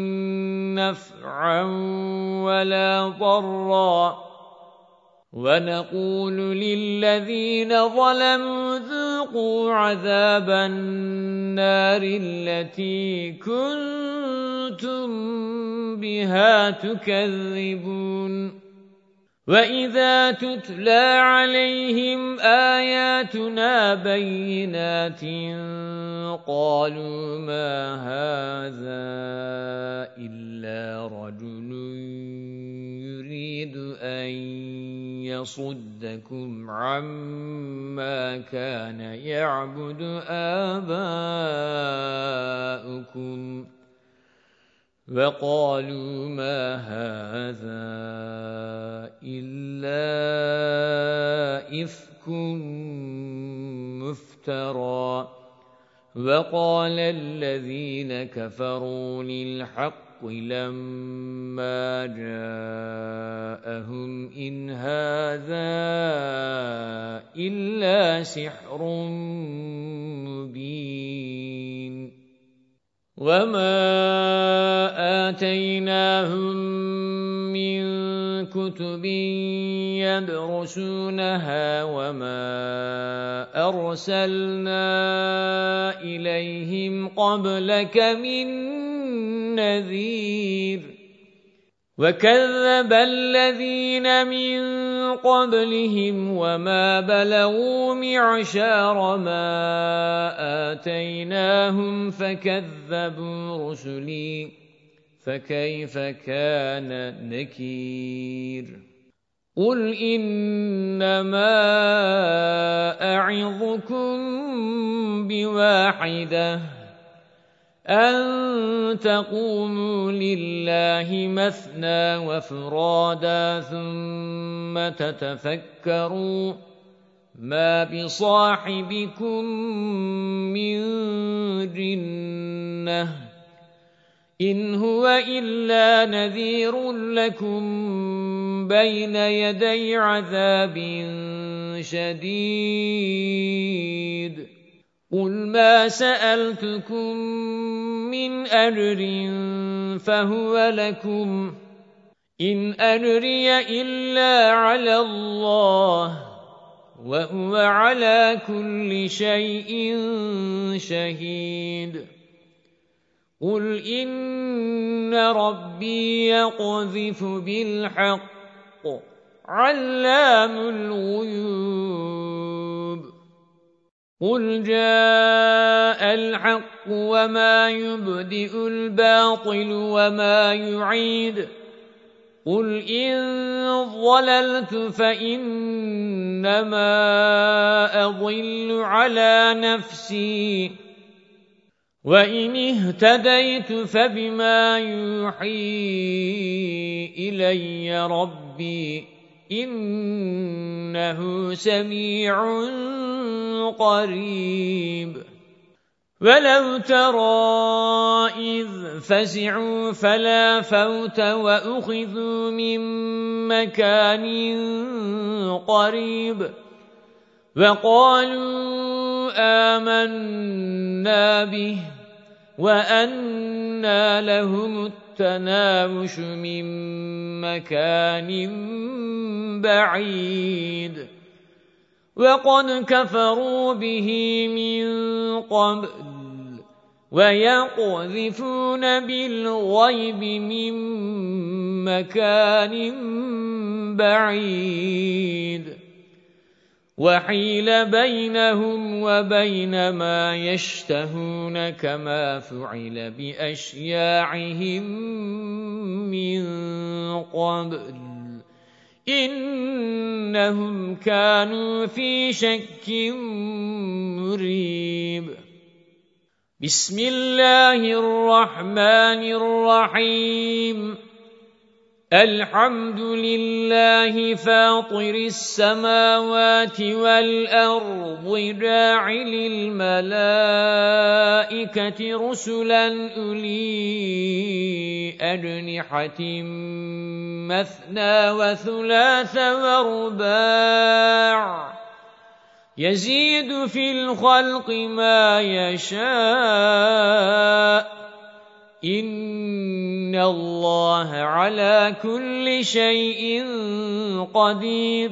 A: نفعا ولا ضرا ونقول للذين ظلموا ذوقوا عذاب النار التي كنتم بها تكذبون وَإِذَا تُتْلَى عَلَيْهِمْ آيَاتُنَا بَيِّنَاتٍ قَالُوا مَا هَذَا إِلَّا رَجُلٌ يُرِيدُ أَن يَصُدَّكُمْ عَمَّا كَانَ يَعْبُدُ آبَاؤُكُمْ وَقَالُوا مَا هَذَا إِلَّا إِفْكٌ مُفْتَرًى وَقَالَ الَّذِينَ كَفَرُوا لِلْحَقِّ لَمَّا جَاءَهُمْ إِنْ هَذَا إِلَّا سِحْرٌ مُبِينٌ وَمَا آتَيْنَاهُمْ مِنْ كُتُبٍ يَدْرُسُونَهَا وَمَا أَرْسَلْنَا إِلَيْهِمْ قَبْلَكَ مِنْ نَذِيرٍ وَكَذَّبَ الَّذِينَ مِنْ قَبْلِهِمْ وَمَا بَلَغُوا مِعْشَارَ مَا آتَيْنَاهُمْ فَكَذَّبُوا رُسُلِي فَكَيْفَ كَانَ نَكِيرِ قُلْ إِنَّمَا أَعِظُكُمْ بِوَاحِدَةٍ أَن تَقُومُوا لِلَّهِ مَثْنَى وَفُرَادَى ثُمَّ تَتَفَكَّرُوا مَا بِصَاحِبِكُم مِّن جِنَّةٍ إِنْ هُوَ إِلَّا نَذِيرٌ لَكُمْ بَيْنَ يَدَيْ عَذَابٍ شَدِيدٍ قُلْ مَا سَأَلْتُكُم مِّنْ أَجْرٍ فَهُوَ لَكُمْ إِنْ أَجْرِيَ إِلَّا عَلَى اللَّهِ وَهُوَ عَلَى كُلِّ شَيْءٍ شَهِيدٌ قُلْ إِنَّ رَبِّي يَقْذِفُ بِالْحَقِّ عَلَّامُ الْغُيُوبِ قُلْ جَاءَ الْحَقُّ وَمَا يُبْدِئُ الْبَاطِلُ وَمَا يُعِيدُ قُلْ إِنْ ضَلَلْتُ فَإِنَّمَا أَضِلُّ عَلَى نَفْسِي وَإِنِ اهْتَدَيْتُ فَبِمَا يُوحِي إِلَيَّ رَبِّي إِنَّهُ سَمِيعٌ قَرِيبٌ وَلَوْ تَرَى إِذْ فَزِعُوا فَلَا فَوْتَ وَأُخِذُوا مِنْ مَكَانٍ قَرِيبٍ وَقَالُوا آمَنَّا بِهِ وَأَنَّى لَهُمُ التَّنَاوُشُ مِنْ مَكَانٍ بَعِيدٍ وَقَدْ كَفَرُوا بِهِ مِنْ قَبْلُ وَيَقْذِفُونَ بِالْغَيْبِ مِنْ مَكَانٍ بَعِيدٍ وَحِيلَ بَيْنَهُمْ وَبَيْنَ مَا يَشْتَهُونَ كَمَا فُعِلَ بِأَشْيَاعِهِمْ مِنْ قَبْلُ إِنَّهُمْ كَانُوا فِي شَكٍّ مُرِيبٍ بسم الله الرحمن الرحيم الحمد لله فاطر السماوات والأرض جاعل الملائكة رسلا أولي أجنحة مثنى وثلاث ورباع يزيد في الخلق ما يشاء إِنَّ اللَّهَ عَلَى كُلِّ شَيْءٍ قَدِيرٌ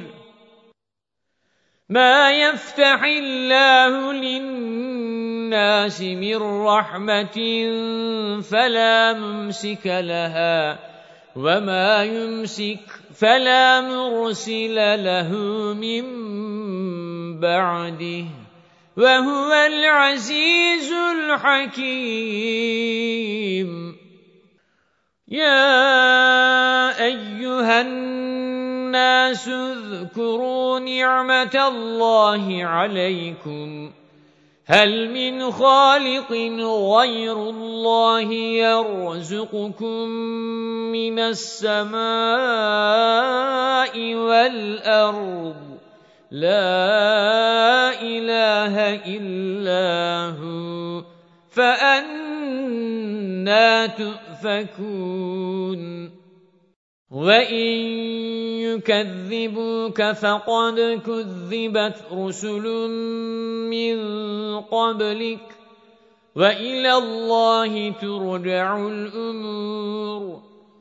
A: مَا يَفْتَحِ اللَّهُ لِلنَّاسِ مِنْ رَحْمَةٍ فَلَا مُمْسِكَ لَهَا وَمَا يُمْسِكْ فَلَا مُرْسِلَ لَهُ مِنْ بَعْدِهِ وَهُوَ الْعَزِيزُ الْحَكِيمُ يَا أَيُّهَا النَّاسُ اذْكُرُوا نِعْمَةَ اللَّهِ عَلَيْكُمْ هَلْ مِنْ خَالِقٍ غَيْرُ اللَّهِ يَرْزُقُكُم مِّنَ السَّمَاءِ وَالْأَرْضِ لَا إِلَهَ إِلَّا هُوَ فَأَنَّى تُؤْفَكُونَ وَإِن يُكَذِّبُوكَ فَقَدْ كُذِّبَتْ رُسُلٌ مِّن قَبْلِكَ وَإِلَى اللَّهِ تُرْجَعُ الْأُمُورُ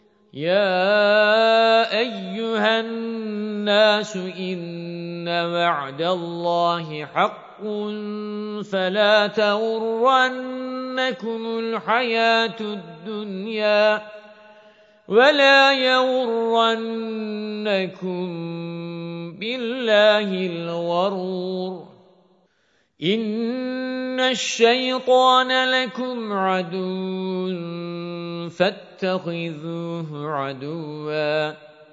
A: يَا أَيُّهَا النَّاسُ إِنَّ وَعْدَ اللَّهِ حَقٌّ فَلَا تَغُرَّنَّكُمُ الْحَيَاةُ الدُّنْيَا وَلَا يَغُرَّنَّكُم بِاللَّهِ الْغَرُورُ إِنَّ الشَّيْطَانَ لَكُمْ عَدُوٌّ فَاتَّخِذُوهُ عَدُوًّا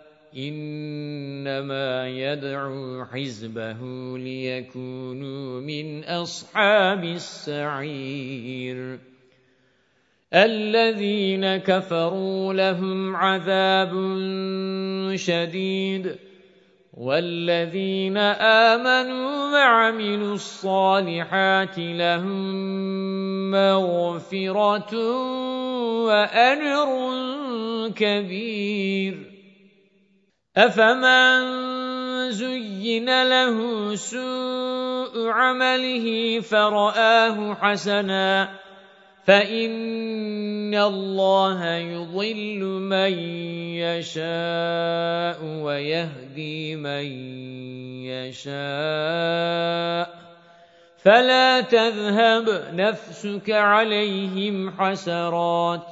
A: إِنَّمَا يَدْعُو حِزْبَهُ لِيَكُونُوا مِنْ أَصْحَابِ السَّعِيرِ الَّذِينَ كَفَرُوا لَهُمْ عَذَابٌ شَدِيدٌ وَالَّذِينَ آمَنُوا وَعَمِلُوا الصَّالِحَاتِ لَهُم مَّغْفِرَةٌ وَأَجْرٌ كَبِيرٌ أَفَمَن زُيِّنَ لَهُ سُوءُ عَمَلِهِ فَرَآهُ حَسَنًا فَإِنَّ اللَّهَ يُضِلُّ مَن يَشَاءُ وَيَهْدِي مَن يَشَاءُ فَلَا تَذْهَبْ نَفْسُكَ عَلَيْهِمْ حَسَرَاتٍ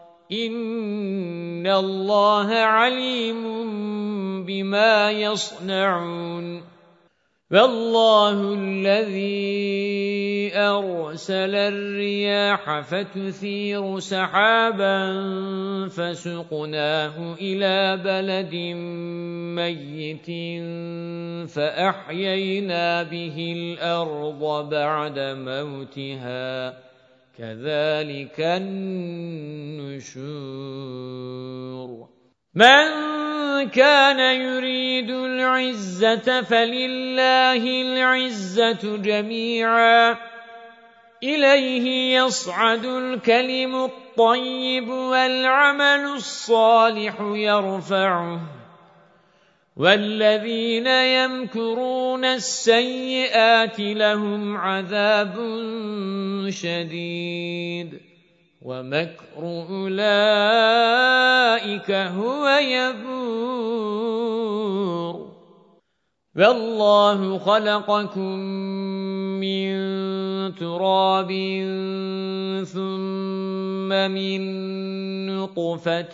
A: إِنَّ اللَّهَ عَلِيمٌ بِمَا يَصْنَعُونَ وَاللَّهُ الَّذِي أَرْسَلَ الرِّيَاحَ فَتُثِيرُ سَحَابًا فَسُقْنَاهُ إِلَى بَلَدٍ مَّيِّتٍ فَأَحْيَيْنَا بِهِ الْأَرْضَ بَعْدَ مَوْتِهَا كَذَلِكَ النُّشُورُ مَنْ كَانَ يُرِيدُ الْعِزَّةَ فَلِلَّهِ الْعِزَّةُ جَمِيعًا إِلَيْهِ يَصْعَدُ الْكَلِمُ الطَّيِّبُ وَالْعَمَلُ الصَّالِحُ يَرْفَعُهُ وَالَّذِينَ يَمْكُرُونَ السَّيِّئَاتِ لَهُمْ عَذَابٌ شَدِيدٌ وَمَكْرُ أُولَئِكَ هُوَ يَبُورُ وَاللَّهُ خَلَقَكُم مِّن تُرَابٍ ثُمَّ مِن نُّطْفَةٍ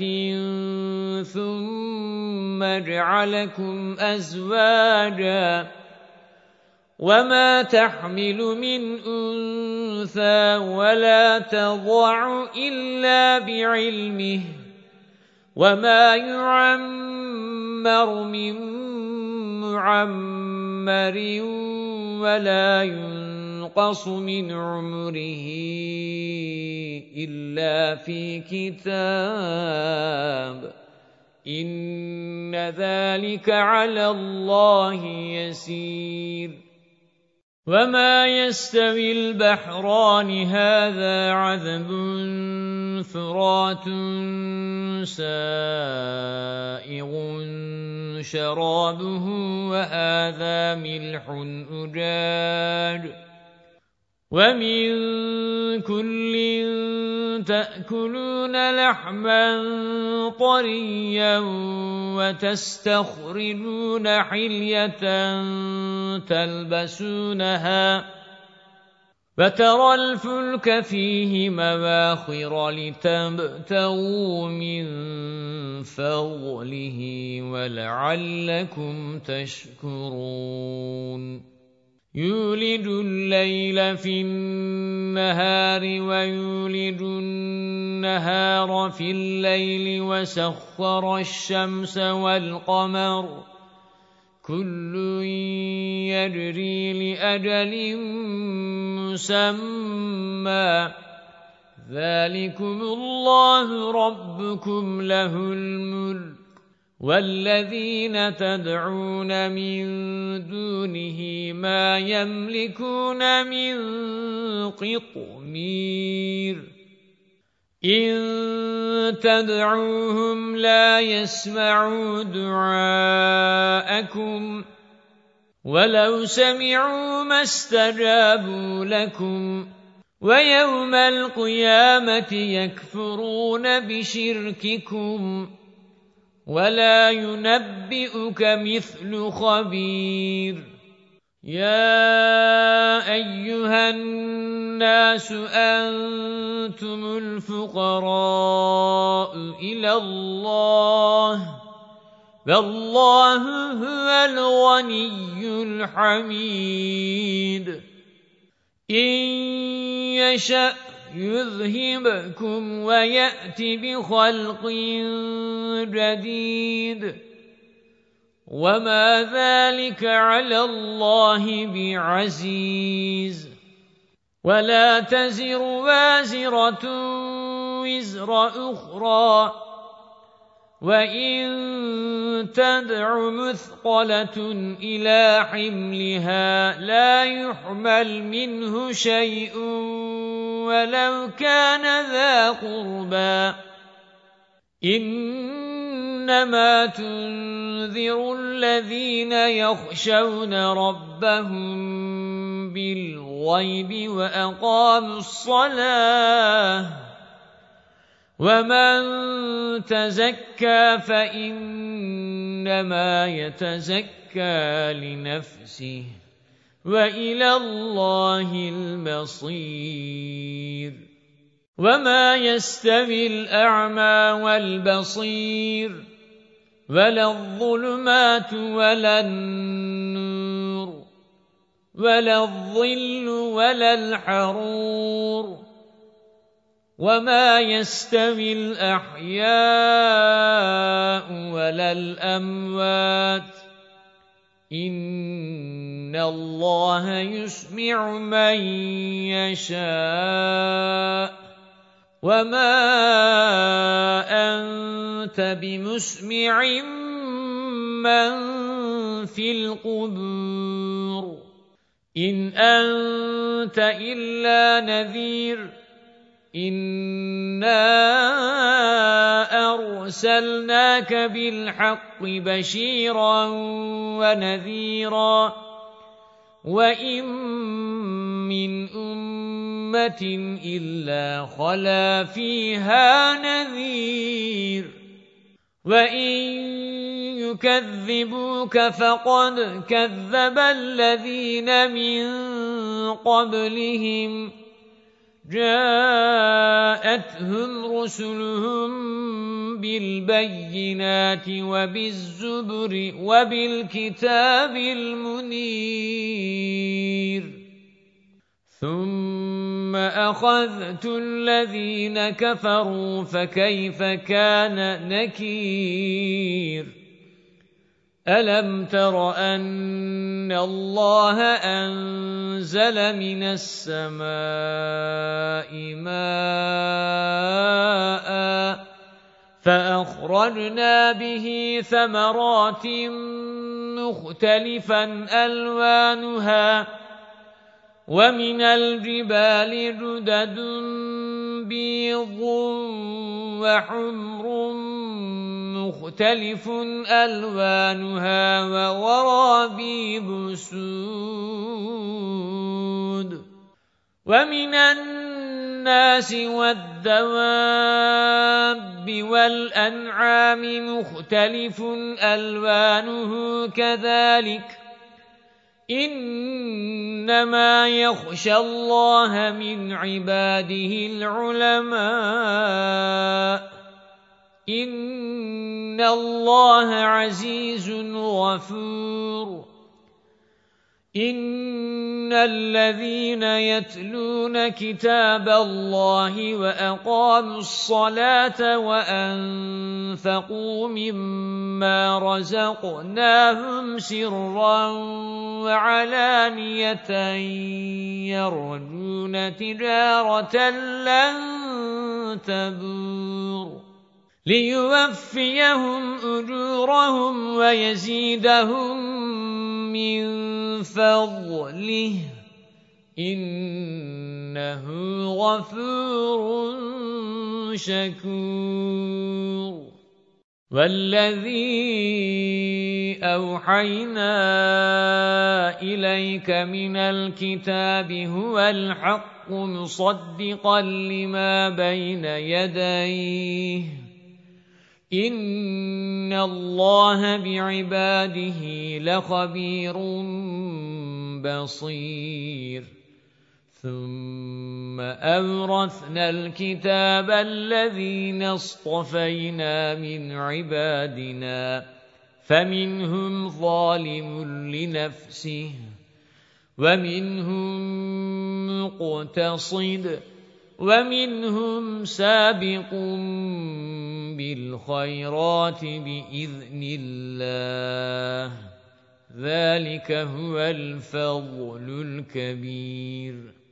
A: ثُمَّ جَعَلَكُمْ أَزْوَاجًا وَمَا تَحْمِلُ مِنْ أُنثَىٰ وَلَا تَضَعُ إِلَّا بِعِلْمِهِ وَمَا يُعَمَّرُ مِن مُّعَمَّرٍ وَلَا يُنقَصُ مِنْ عُمُرِهِ إِلَّا فِي كِتَابٍ إِنَّ ذَلِكَ عَلَى اللَّهِ يَسِيرٌ وَمَا يَسْتَوِي الْبَحْرَانِ هَذَا عَذْبٌ فُرَاتٌ سَائِغٌ شَرَابُهُ وَهَذَا مِلْحٌ أُجَاجٌ وَمِن كُلٍّ تَأْكُلُونَ لَحْمًا طَرِيًّا وَتَسْتَخْرِجُونَ حِلْيَةً تَلْبَسُونَهَا وَتَرَى الْفُلْكَ فِيهِ مَوَاخِرَ لِتَبْتَغُوا مِنْ فَضْلِهِ وَلَعَلَّكُمْ تَشْكُرُونَ يُولِجُ اللَّيْلَ فِي النَّهَارِ وَيُولِجُ النَّهَارَ فِي اللَّيْلِ وَسَخَّرَ الشَّمْسَ وَالْقَمَرَ كُلٌّ يَجْرِي لِأَجَلٍ مُّسَمًّى ذَلِكُمُ اللَّهُ رَبُّكُمْ لَهُ الْمُلْكُ وَالَّذِينَ تَدْعُونَ مِن دُونِهِ مَا يَمْلِكُونَ مِن قِطْمِيرٍ إِن تَدْعُوهُمْ لَا يَسْمَعُوا دُعَاءَكُمْ وَلَوْ سَمِعُوا مَا اسْتَجَابُوا لَكُمْ وَيَوْمَ الْقِيَامَةِ يَكْفُرُونَ بِشِرْكِكُمْ وَلَا يُنَبِّئُكَ مِثْلُ خَبِيرٍ يَا أَيُّهَا النَّاسُ أَنْتُمُ الْفُقَرَاءُ إِلَى اللَّهِ وَاللَّهُ هُوَ الْغَنِيُّ الْحَمِيدُ إِنْ يَشَأْ يُذْهِبْكُمْ وَيَأْتِ بِخَلْقٍ جَدِيدٍ وَمَا ذَلِكَ عَلَى اللَّهِ بِعَزِيزٍ وَلَا تَزِرُ وَازِرَةٌ وِزْرَ أُخْرَى وَإِن تَدْعُ مُثْقَلَةٌ إِلَى حِمْلِهَا لَا يُحْمَلْ مِنْهُ شَيْءٌ وَلَوْ كَانَ ذَا قُرْبَى إِنَّمَا تُنذِرُ الَّذِينَ يَخْشَوْنَ رَبَّهُم بِالْغَيْبِ وَأَقَامُوا الصَّلَاةَ وَمَن تَزَكَّى فَإِنَّمَا يَتَزَكَّى لِنَفْسِهِ وَإِلَى اللَّهِ الْمَصِيرُ وَمَا يَسْتَوِي الْأَعْمَى وَالْبَصِيرُ وَلَا الظُّلُمَاتُ وَلَا النُّورُ وَلَا الظِّلُّ وَلَا الْحَرُورُ وَمَا يَسْتَوِي الْأَحْيَاءُ وَلَا الْأَمْوَاتُ إِنَّ اللَّهَ يُسْمِعُ مَن يَشَاءُ وَمَا أَنتَ بِمُسْمِعٍ مَّن فِي الْقُبُورِ إِنْ أَنْتَ إِلَّا نَذِيرٌ إِنَّا أَرْسَلْنَاكَ بِالْحَقِّ بَشِيرًا وَنَذِيرًا وَإِنْ مِنْ أُمَّةٍ إِلَّا خَلَا فِيهَا نَذِيرٌ وَإِنْ يُكَذِّبُوكَ فَقَدْ كَذَّبَ الَّذِينَ مِنْ قَبْلِهِمْ جاءتهم رسلهم بالبينات وبالزبر وبالكتاب المنير ثم أخذت الذين كفروا فكيف كان نكير ألم تر أن الله أنزل من السماء ماء فأخرجنا به ثمرات مختلفا ألوانها ومن الجبال جدد بيض وحمر مختلف ألوانها وغرابيب سود ومن الناس والدواب والأنعام مختلف ألوانه كذلك إنما يخشى الله من عباده العلماء إن الله عزيز غفور إن الذين يتلون كتاب الله وأقاموا الصلاة وأنفقوا مما رزقناهم سرا وعلانية يرجون تجارة لن تبور ليوفيهم أجورهم ويزيدهم من فضله إنه غفور شكور والذي أوحينا إليك من الكتاب هو الحق مصدقا لما بين يديه إن الله بعباده لخبير بصير ثم أورثنا الكتاب الذين اصطفينا من عبادنا فمنهم ظالم لنفسه ومنهم مقتصد ومنهم سابق بالخيرات بإذن الله ذلك هو الفضل الكبير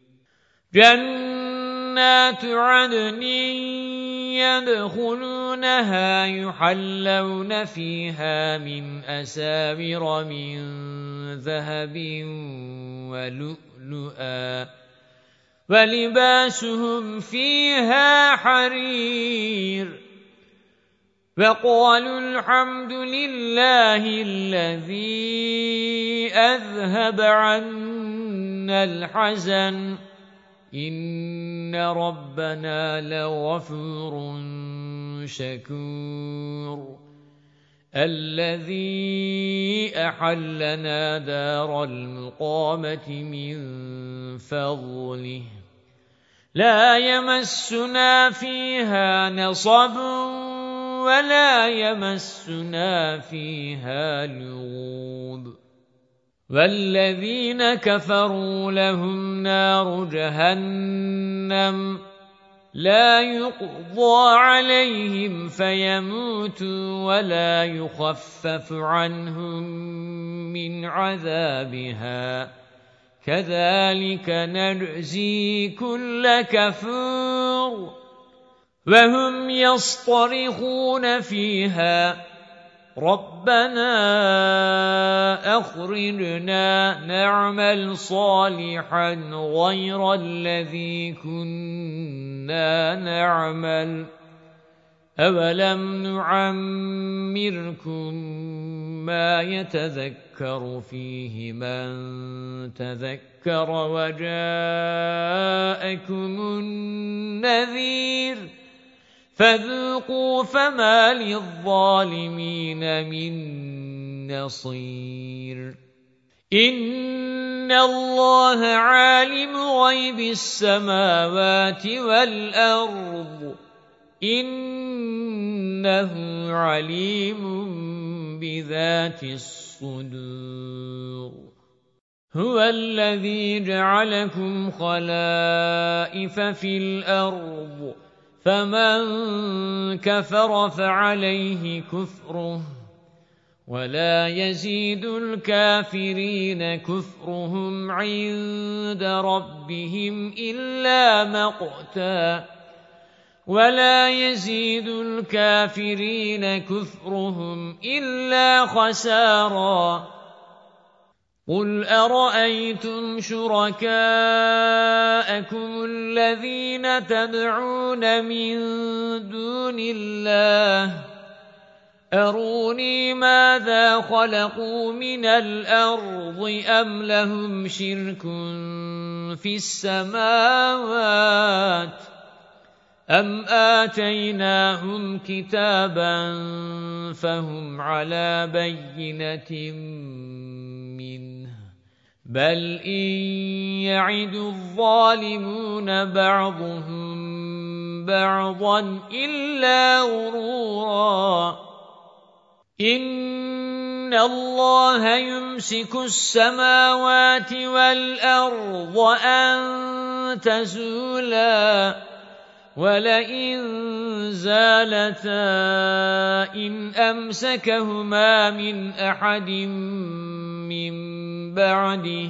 A: جنات عدن يدخلونها يحلون فيها من أساور من ذهب ولؤلؤا ولباسهم فيها حرير وقالوا الحمد لله الذي أذهب عنا الحزن إن ربنا لغفور شكور الذي أحلنا دار المقامة من فضله لا يمسنا فيها نصب ولا يمسنا فيها لغوب والذين كفروا لهم نار جهنم لا يقضى عليهم فيموتوا ولا يخفف عنهم من عذابها كذلك نجزي كل كفور وهم يصطرخون فيها رَبَّنَا أَخْرِجْنَا نَعْمَلْ صَالِحًا غَيْرَ الَّذِي كُنَّا نَعْمَلُ أَوَلَمْ نُعَمِّرْكُم مَّا يَتَذَكَّرُ فِيهِ مَن تَذَكَّرَ وَجَاءَكُمُ النَّذِيرُ فَذُوقُوا فَمَا لِلظَّالِمِينَ مِن نَّصِيرٍ إِنَّ اللَّهَ عَالِمُ غَيْبِ السَّمَاوَاتِ وَالْأَرْضِ إِنَّهُ عَلِيمٌ بِذَاتِ الصُّدُورِ هُوَ الَّذِي جَعَلَكُمْ خَلَائِفَ فِي الْأَرْضِ فَمَن كَفَرَ فَعَلَيْهِ كُفْرُهُ وَلَا يَزِيدُ الْكَافِرِينَ كُفْرُهُمْ عِندَ رَبِّهِمْ إِلَّا مَقْتًا وَلَا يَزِيدُ الْكَافِرِينَ كُفْرُهُمْ إِلَّا خَسَارًا قُلْ أَرَأَيْتُمْ شُرَكَاءَكُمُ الَّذِينَ تَدْعُونَ مِن دُونِ اللَّهِ أَرُونِي مَاذَا خَلَقُوا مِنَ الْأَرْضِ أَمْ لَهُمْ شِرْكٌ فِي السَّمَاوَاتِ أَمْ آتَيْنَاهُمْ كِتَابًا فَهُمْ عَلَى بَيِّنَةٍ مِّنْهُ بَلْ إِن يَعِدُ الظَّالِمُونَ بَعْضُهُم بَعْضًا إِلَّا غُرُورًا إِنَّ اللَّهَ يُمْسِكُ السَّمَاوَاتِ وَالْأَرْضَ أَن تَزُولَا وَلَئِن زَالَتَا إِنْ أَمْسَكَهُمَا مِنْ أَحَدٍ مِّن بَعْدِهِ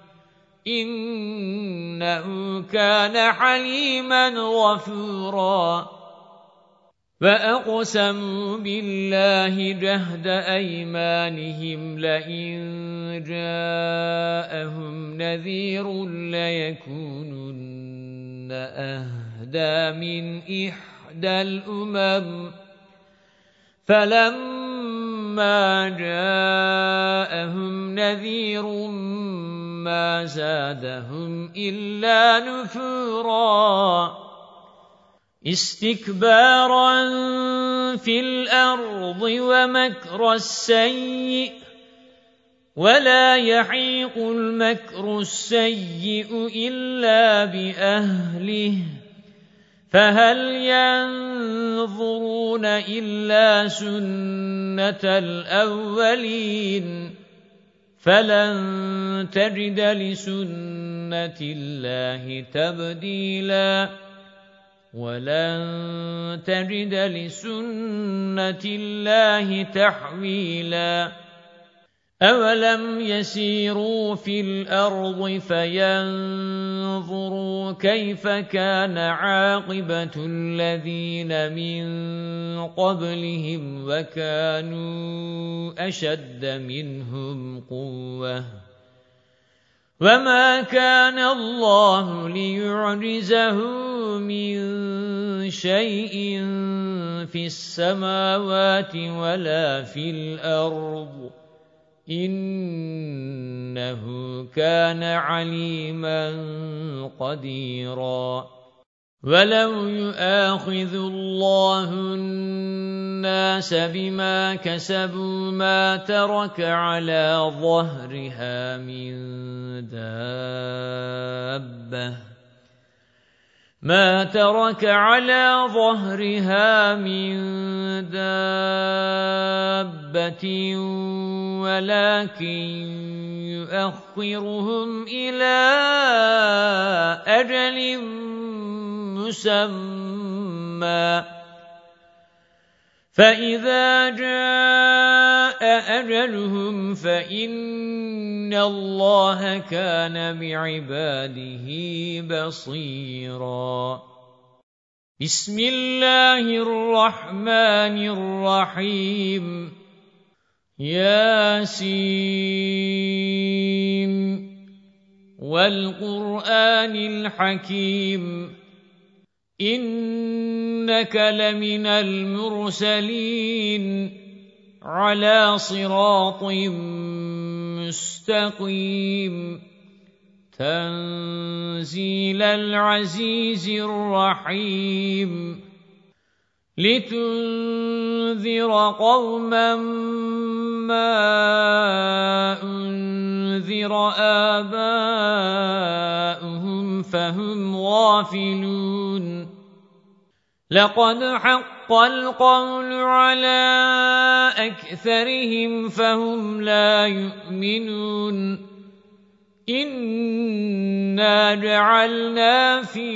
A: إِنَّهُ كَانَ حَلِيمًا غَفُورًا وَأَقْسَمُوا بِاللَّهِ جَهْدَ أَيْمَانِهِمْ لَئِن جَاءَهُمْ نَذِيرٌ لَّيَكُونُنَّ أَهْدَىٰ مِنْ إِحْدَى الْأُمَمِ فَلَمَّا جَاءَهُمْ نَذِيرٌ مَّا زَادَهُمْ إِلَّا نُفُورًا اسْتِكْبَارًا فِي الْأَرْضِ وَمَكْرَ السَّيِّئِ وَلَا يَحِيقُ الْمَكْرُ السَّيِّئُ إِلَّا بِأَهْلِهِ فَهَلْ يَنظُرُونَ إِلَّا سُنَّةَ الْأَوَّلِينَ فَلَن تَجِدَ لِسُنَّةِ اللَّهِ تَبْدِيلًا وَلَن تَجِدَ لِسُنَّةِ اللَّهِ تَحْوِيلًا أَوَلَمْ يَسِيرُوا فِي الْأَرْضِ فَيَنظُرُوا كَيْفَ كَانَ عَاقِبَةُ الَّذِينَ مِن قَبْلِهِمْ وَكَانُوا أَشَدَّ مِنْهُمْ قُوَّةً وَمَا كَانَ اللَّهُ لِيُعْجِزَهُ مِن شَيْءٍ فِي السَّمَاوَاتِ وَلَا فِي الْأَرْضِ إِنَّهُ كَانَ عَلِيمًا قَدِيرًا وَلَوْ يُؤَاخِذُ اللَّهُ النَّاسَ بِمَا كَسَبُوا مَا تَرَكَ عَلَى ظَهْرِهَا مِن دَابَّةٍ مَا تَرَكَ عَلَى ظَهْرِهَا مِن دَابَّةٍ وَلَكِن يُؤَخِّرُهُمْ إِلَى أَجَلٍ مُّسَمًّى فَإِذَا جَاءَ أَجَلُهُمْ فَإِنَّ اللَّهَ كَانَ بِعِبَادِهِ بَصِيرًا بسم الله الرحمن الرحيم ياسين والقرآن الحكيم إنك لمن المرسلين على صراط مستقيم تنزيل العزيز الرحيم لتنذر قوما ما أنذر آباؤهم فهم غافلون لقد حق القول على أكثرهم فهم لا يؤمنون إنا جعلنا في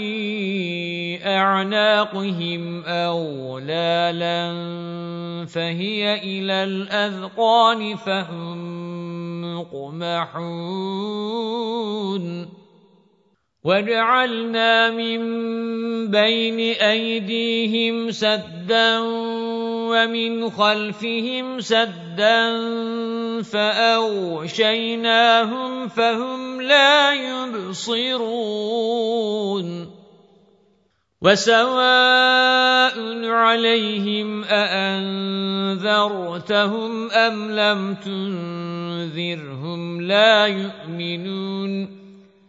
A: أعناقهم أغلالا فهي إلى الأذقان فهم مقمحون وجعلنا من بين أيديهم سدا ومن خلفهم سدا فأغشيناهم فهم لا يبصرون وسواء عليهم أأنذرتهم أم لم تنذرهم لا يؤمنون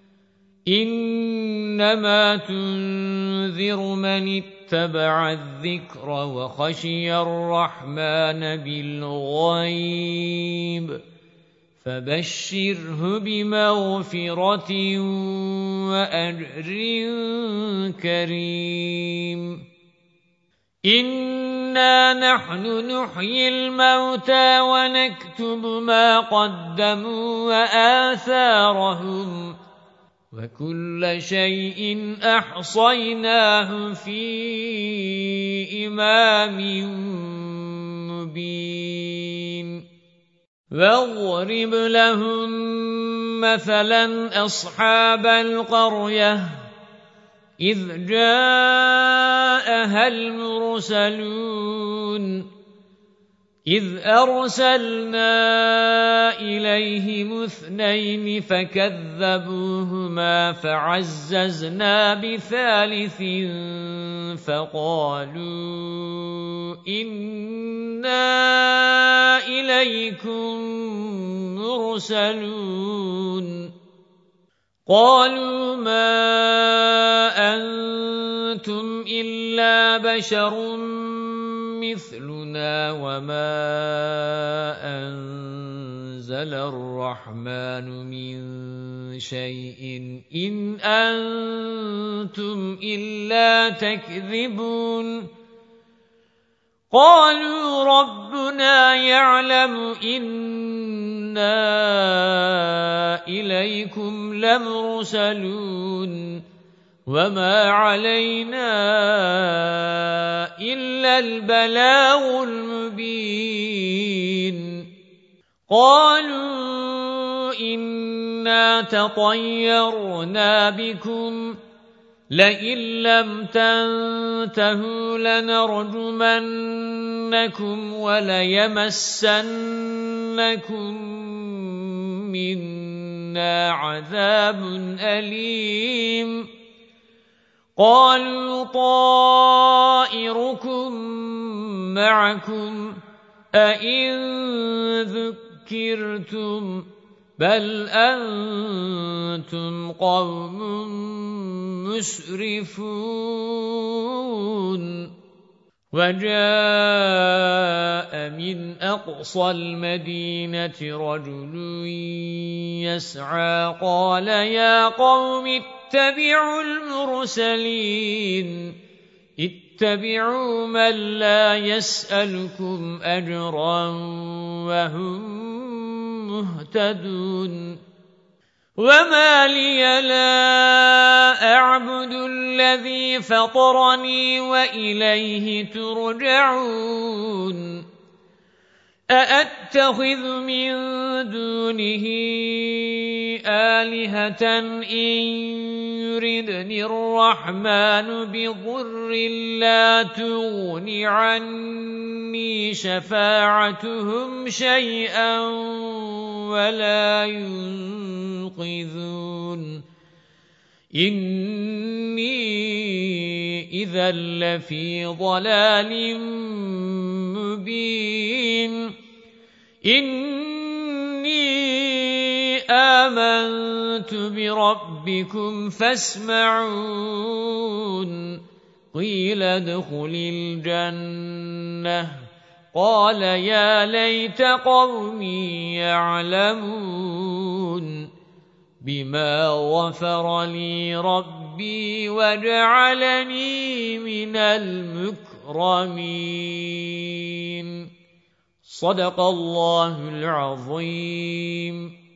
A: إنما تنذر من اتبع الذكر وخشي الرحمن بالغيب فبشره بمغفرة وأجر كريم إنا نحن نحيي الموتى ونكتب ما قدموا وآثارهم وكل شيء أحصيناه في إمام مبين واضرب لهم مثلا أصحاب القرية إذ جاءها المرسلون إذ أرسلنا إليهم اثنين فكذبوهما فعززنا بثالث فقالوا إنا إليكم مرسلون قالوا ما أنتم إلا بشر مثلنا وما أنزل الرحمن من شيء إن أنتم إلا تكذبون قالوا ربنا يعلم إنا إليكم لمرسلون وما علينا إلا البلاغ المبين قالوا إنا تطيرنا بكم لئن لم تنتهوا لنرجمنكم وليمسنكم منا عذاب أليم قالوا طائركم معكم أئن ذكرتم بل أنتم قوم مسرفون وجاء من أقصى المدينة رجل يسعى قال يا قوم اتبعوا المرسلين اتبعوا من لا يسألكم أجرا وهم مهتدون وما لي لا أعبد الذي فطرني وإليه ترجعون أأتخذ من دونه آلهة إن يردني الرحمن بضر لا تغن عني شفاعتهم شيئا ولا ينقذون إني إذا لفي ضلال مبين إني آمنت بربكم فاسمعون قيل ادخل الجنة قال يا ليت قومي يعلمون بما غفر لي ربي وجعلني من المكرمين صدق الله العظيم.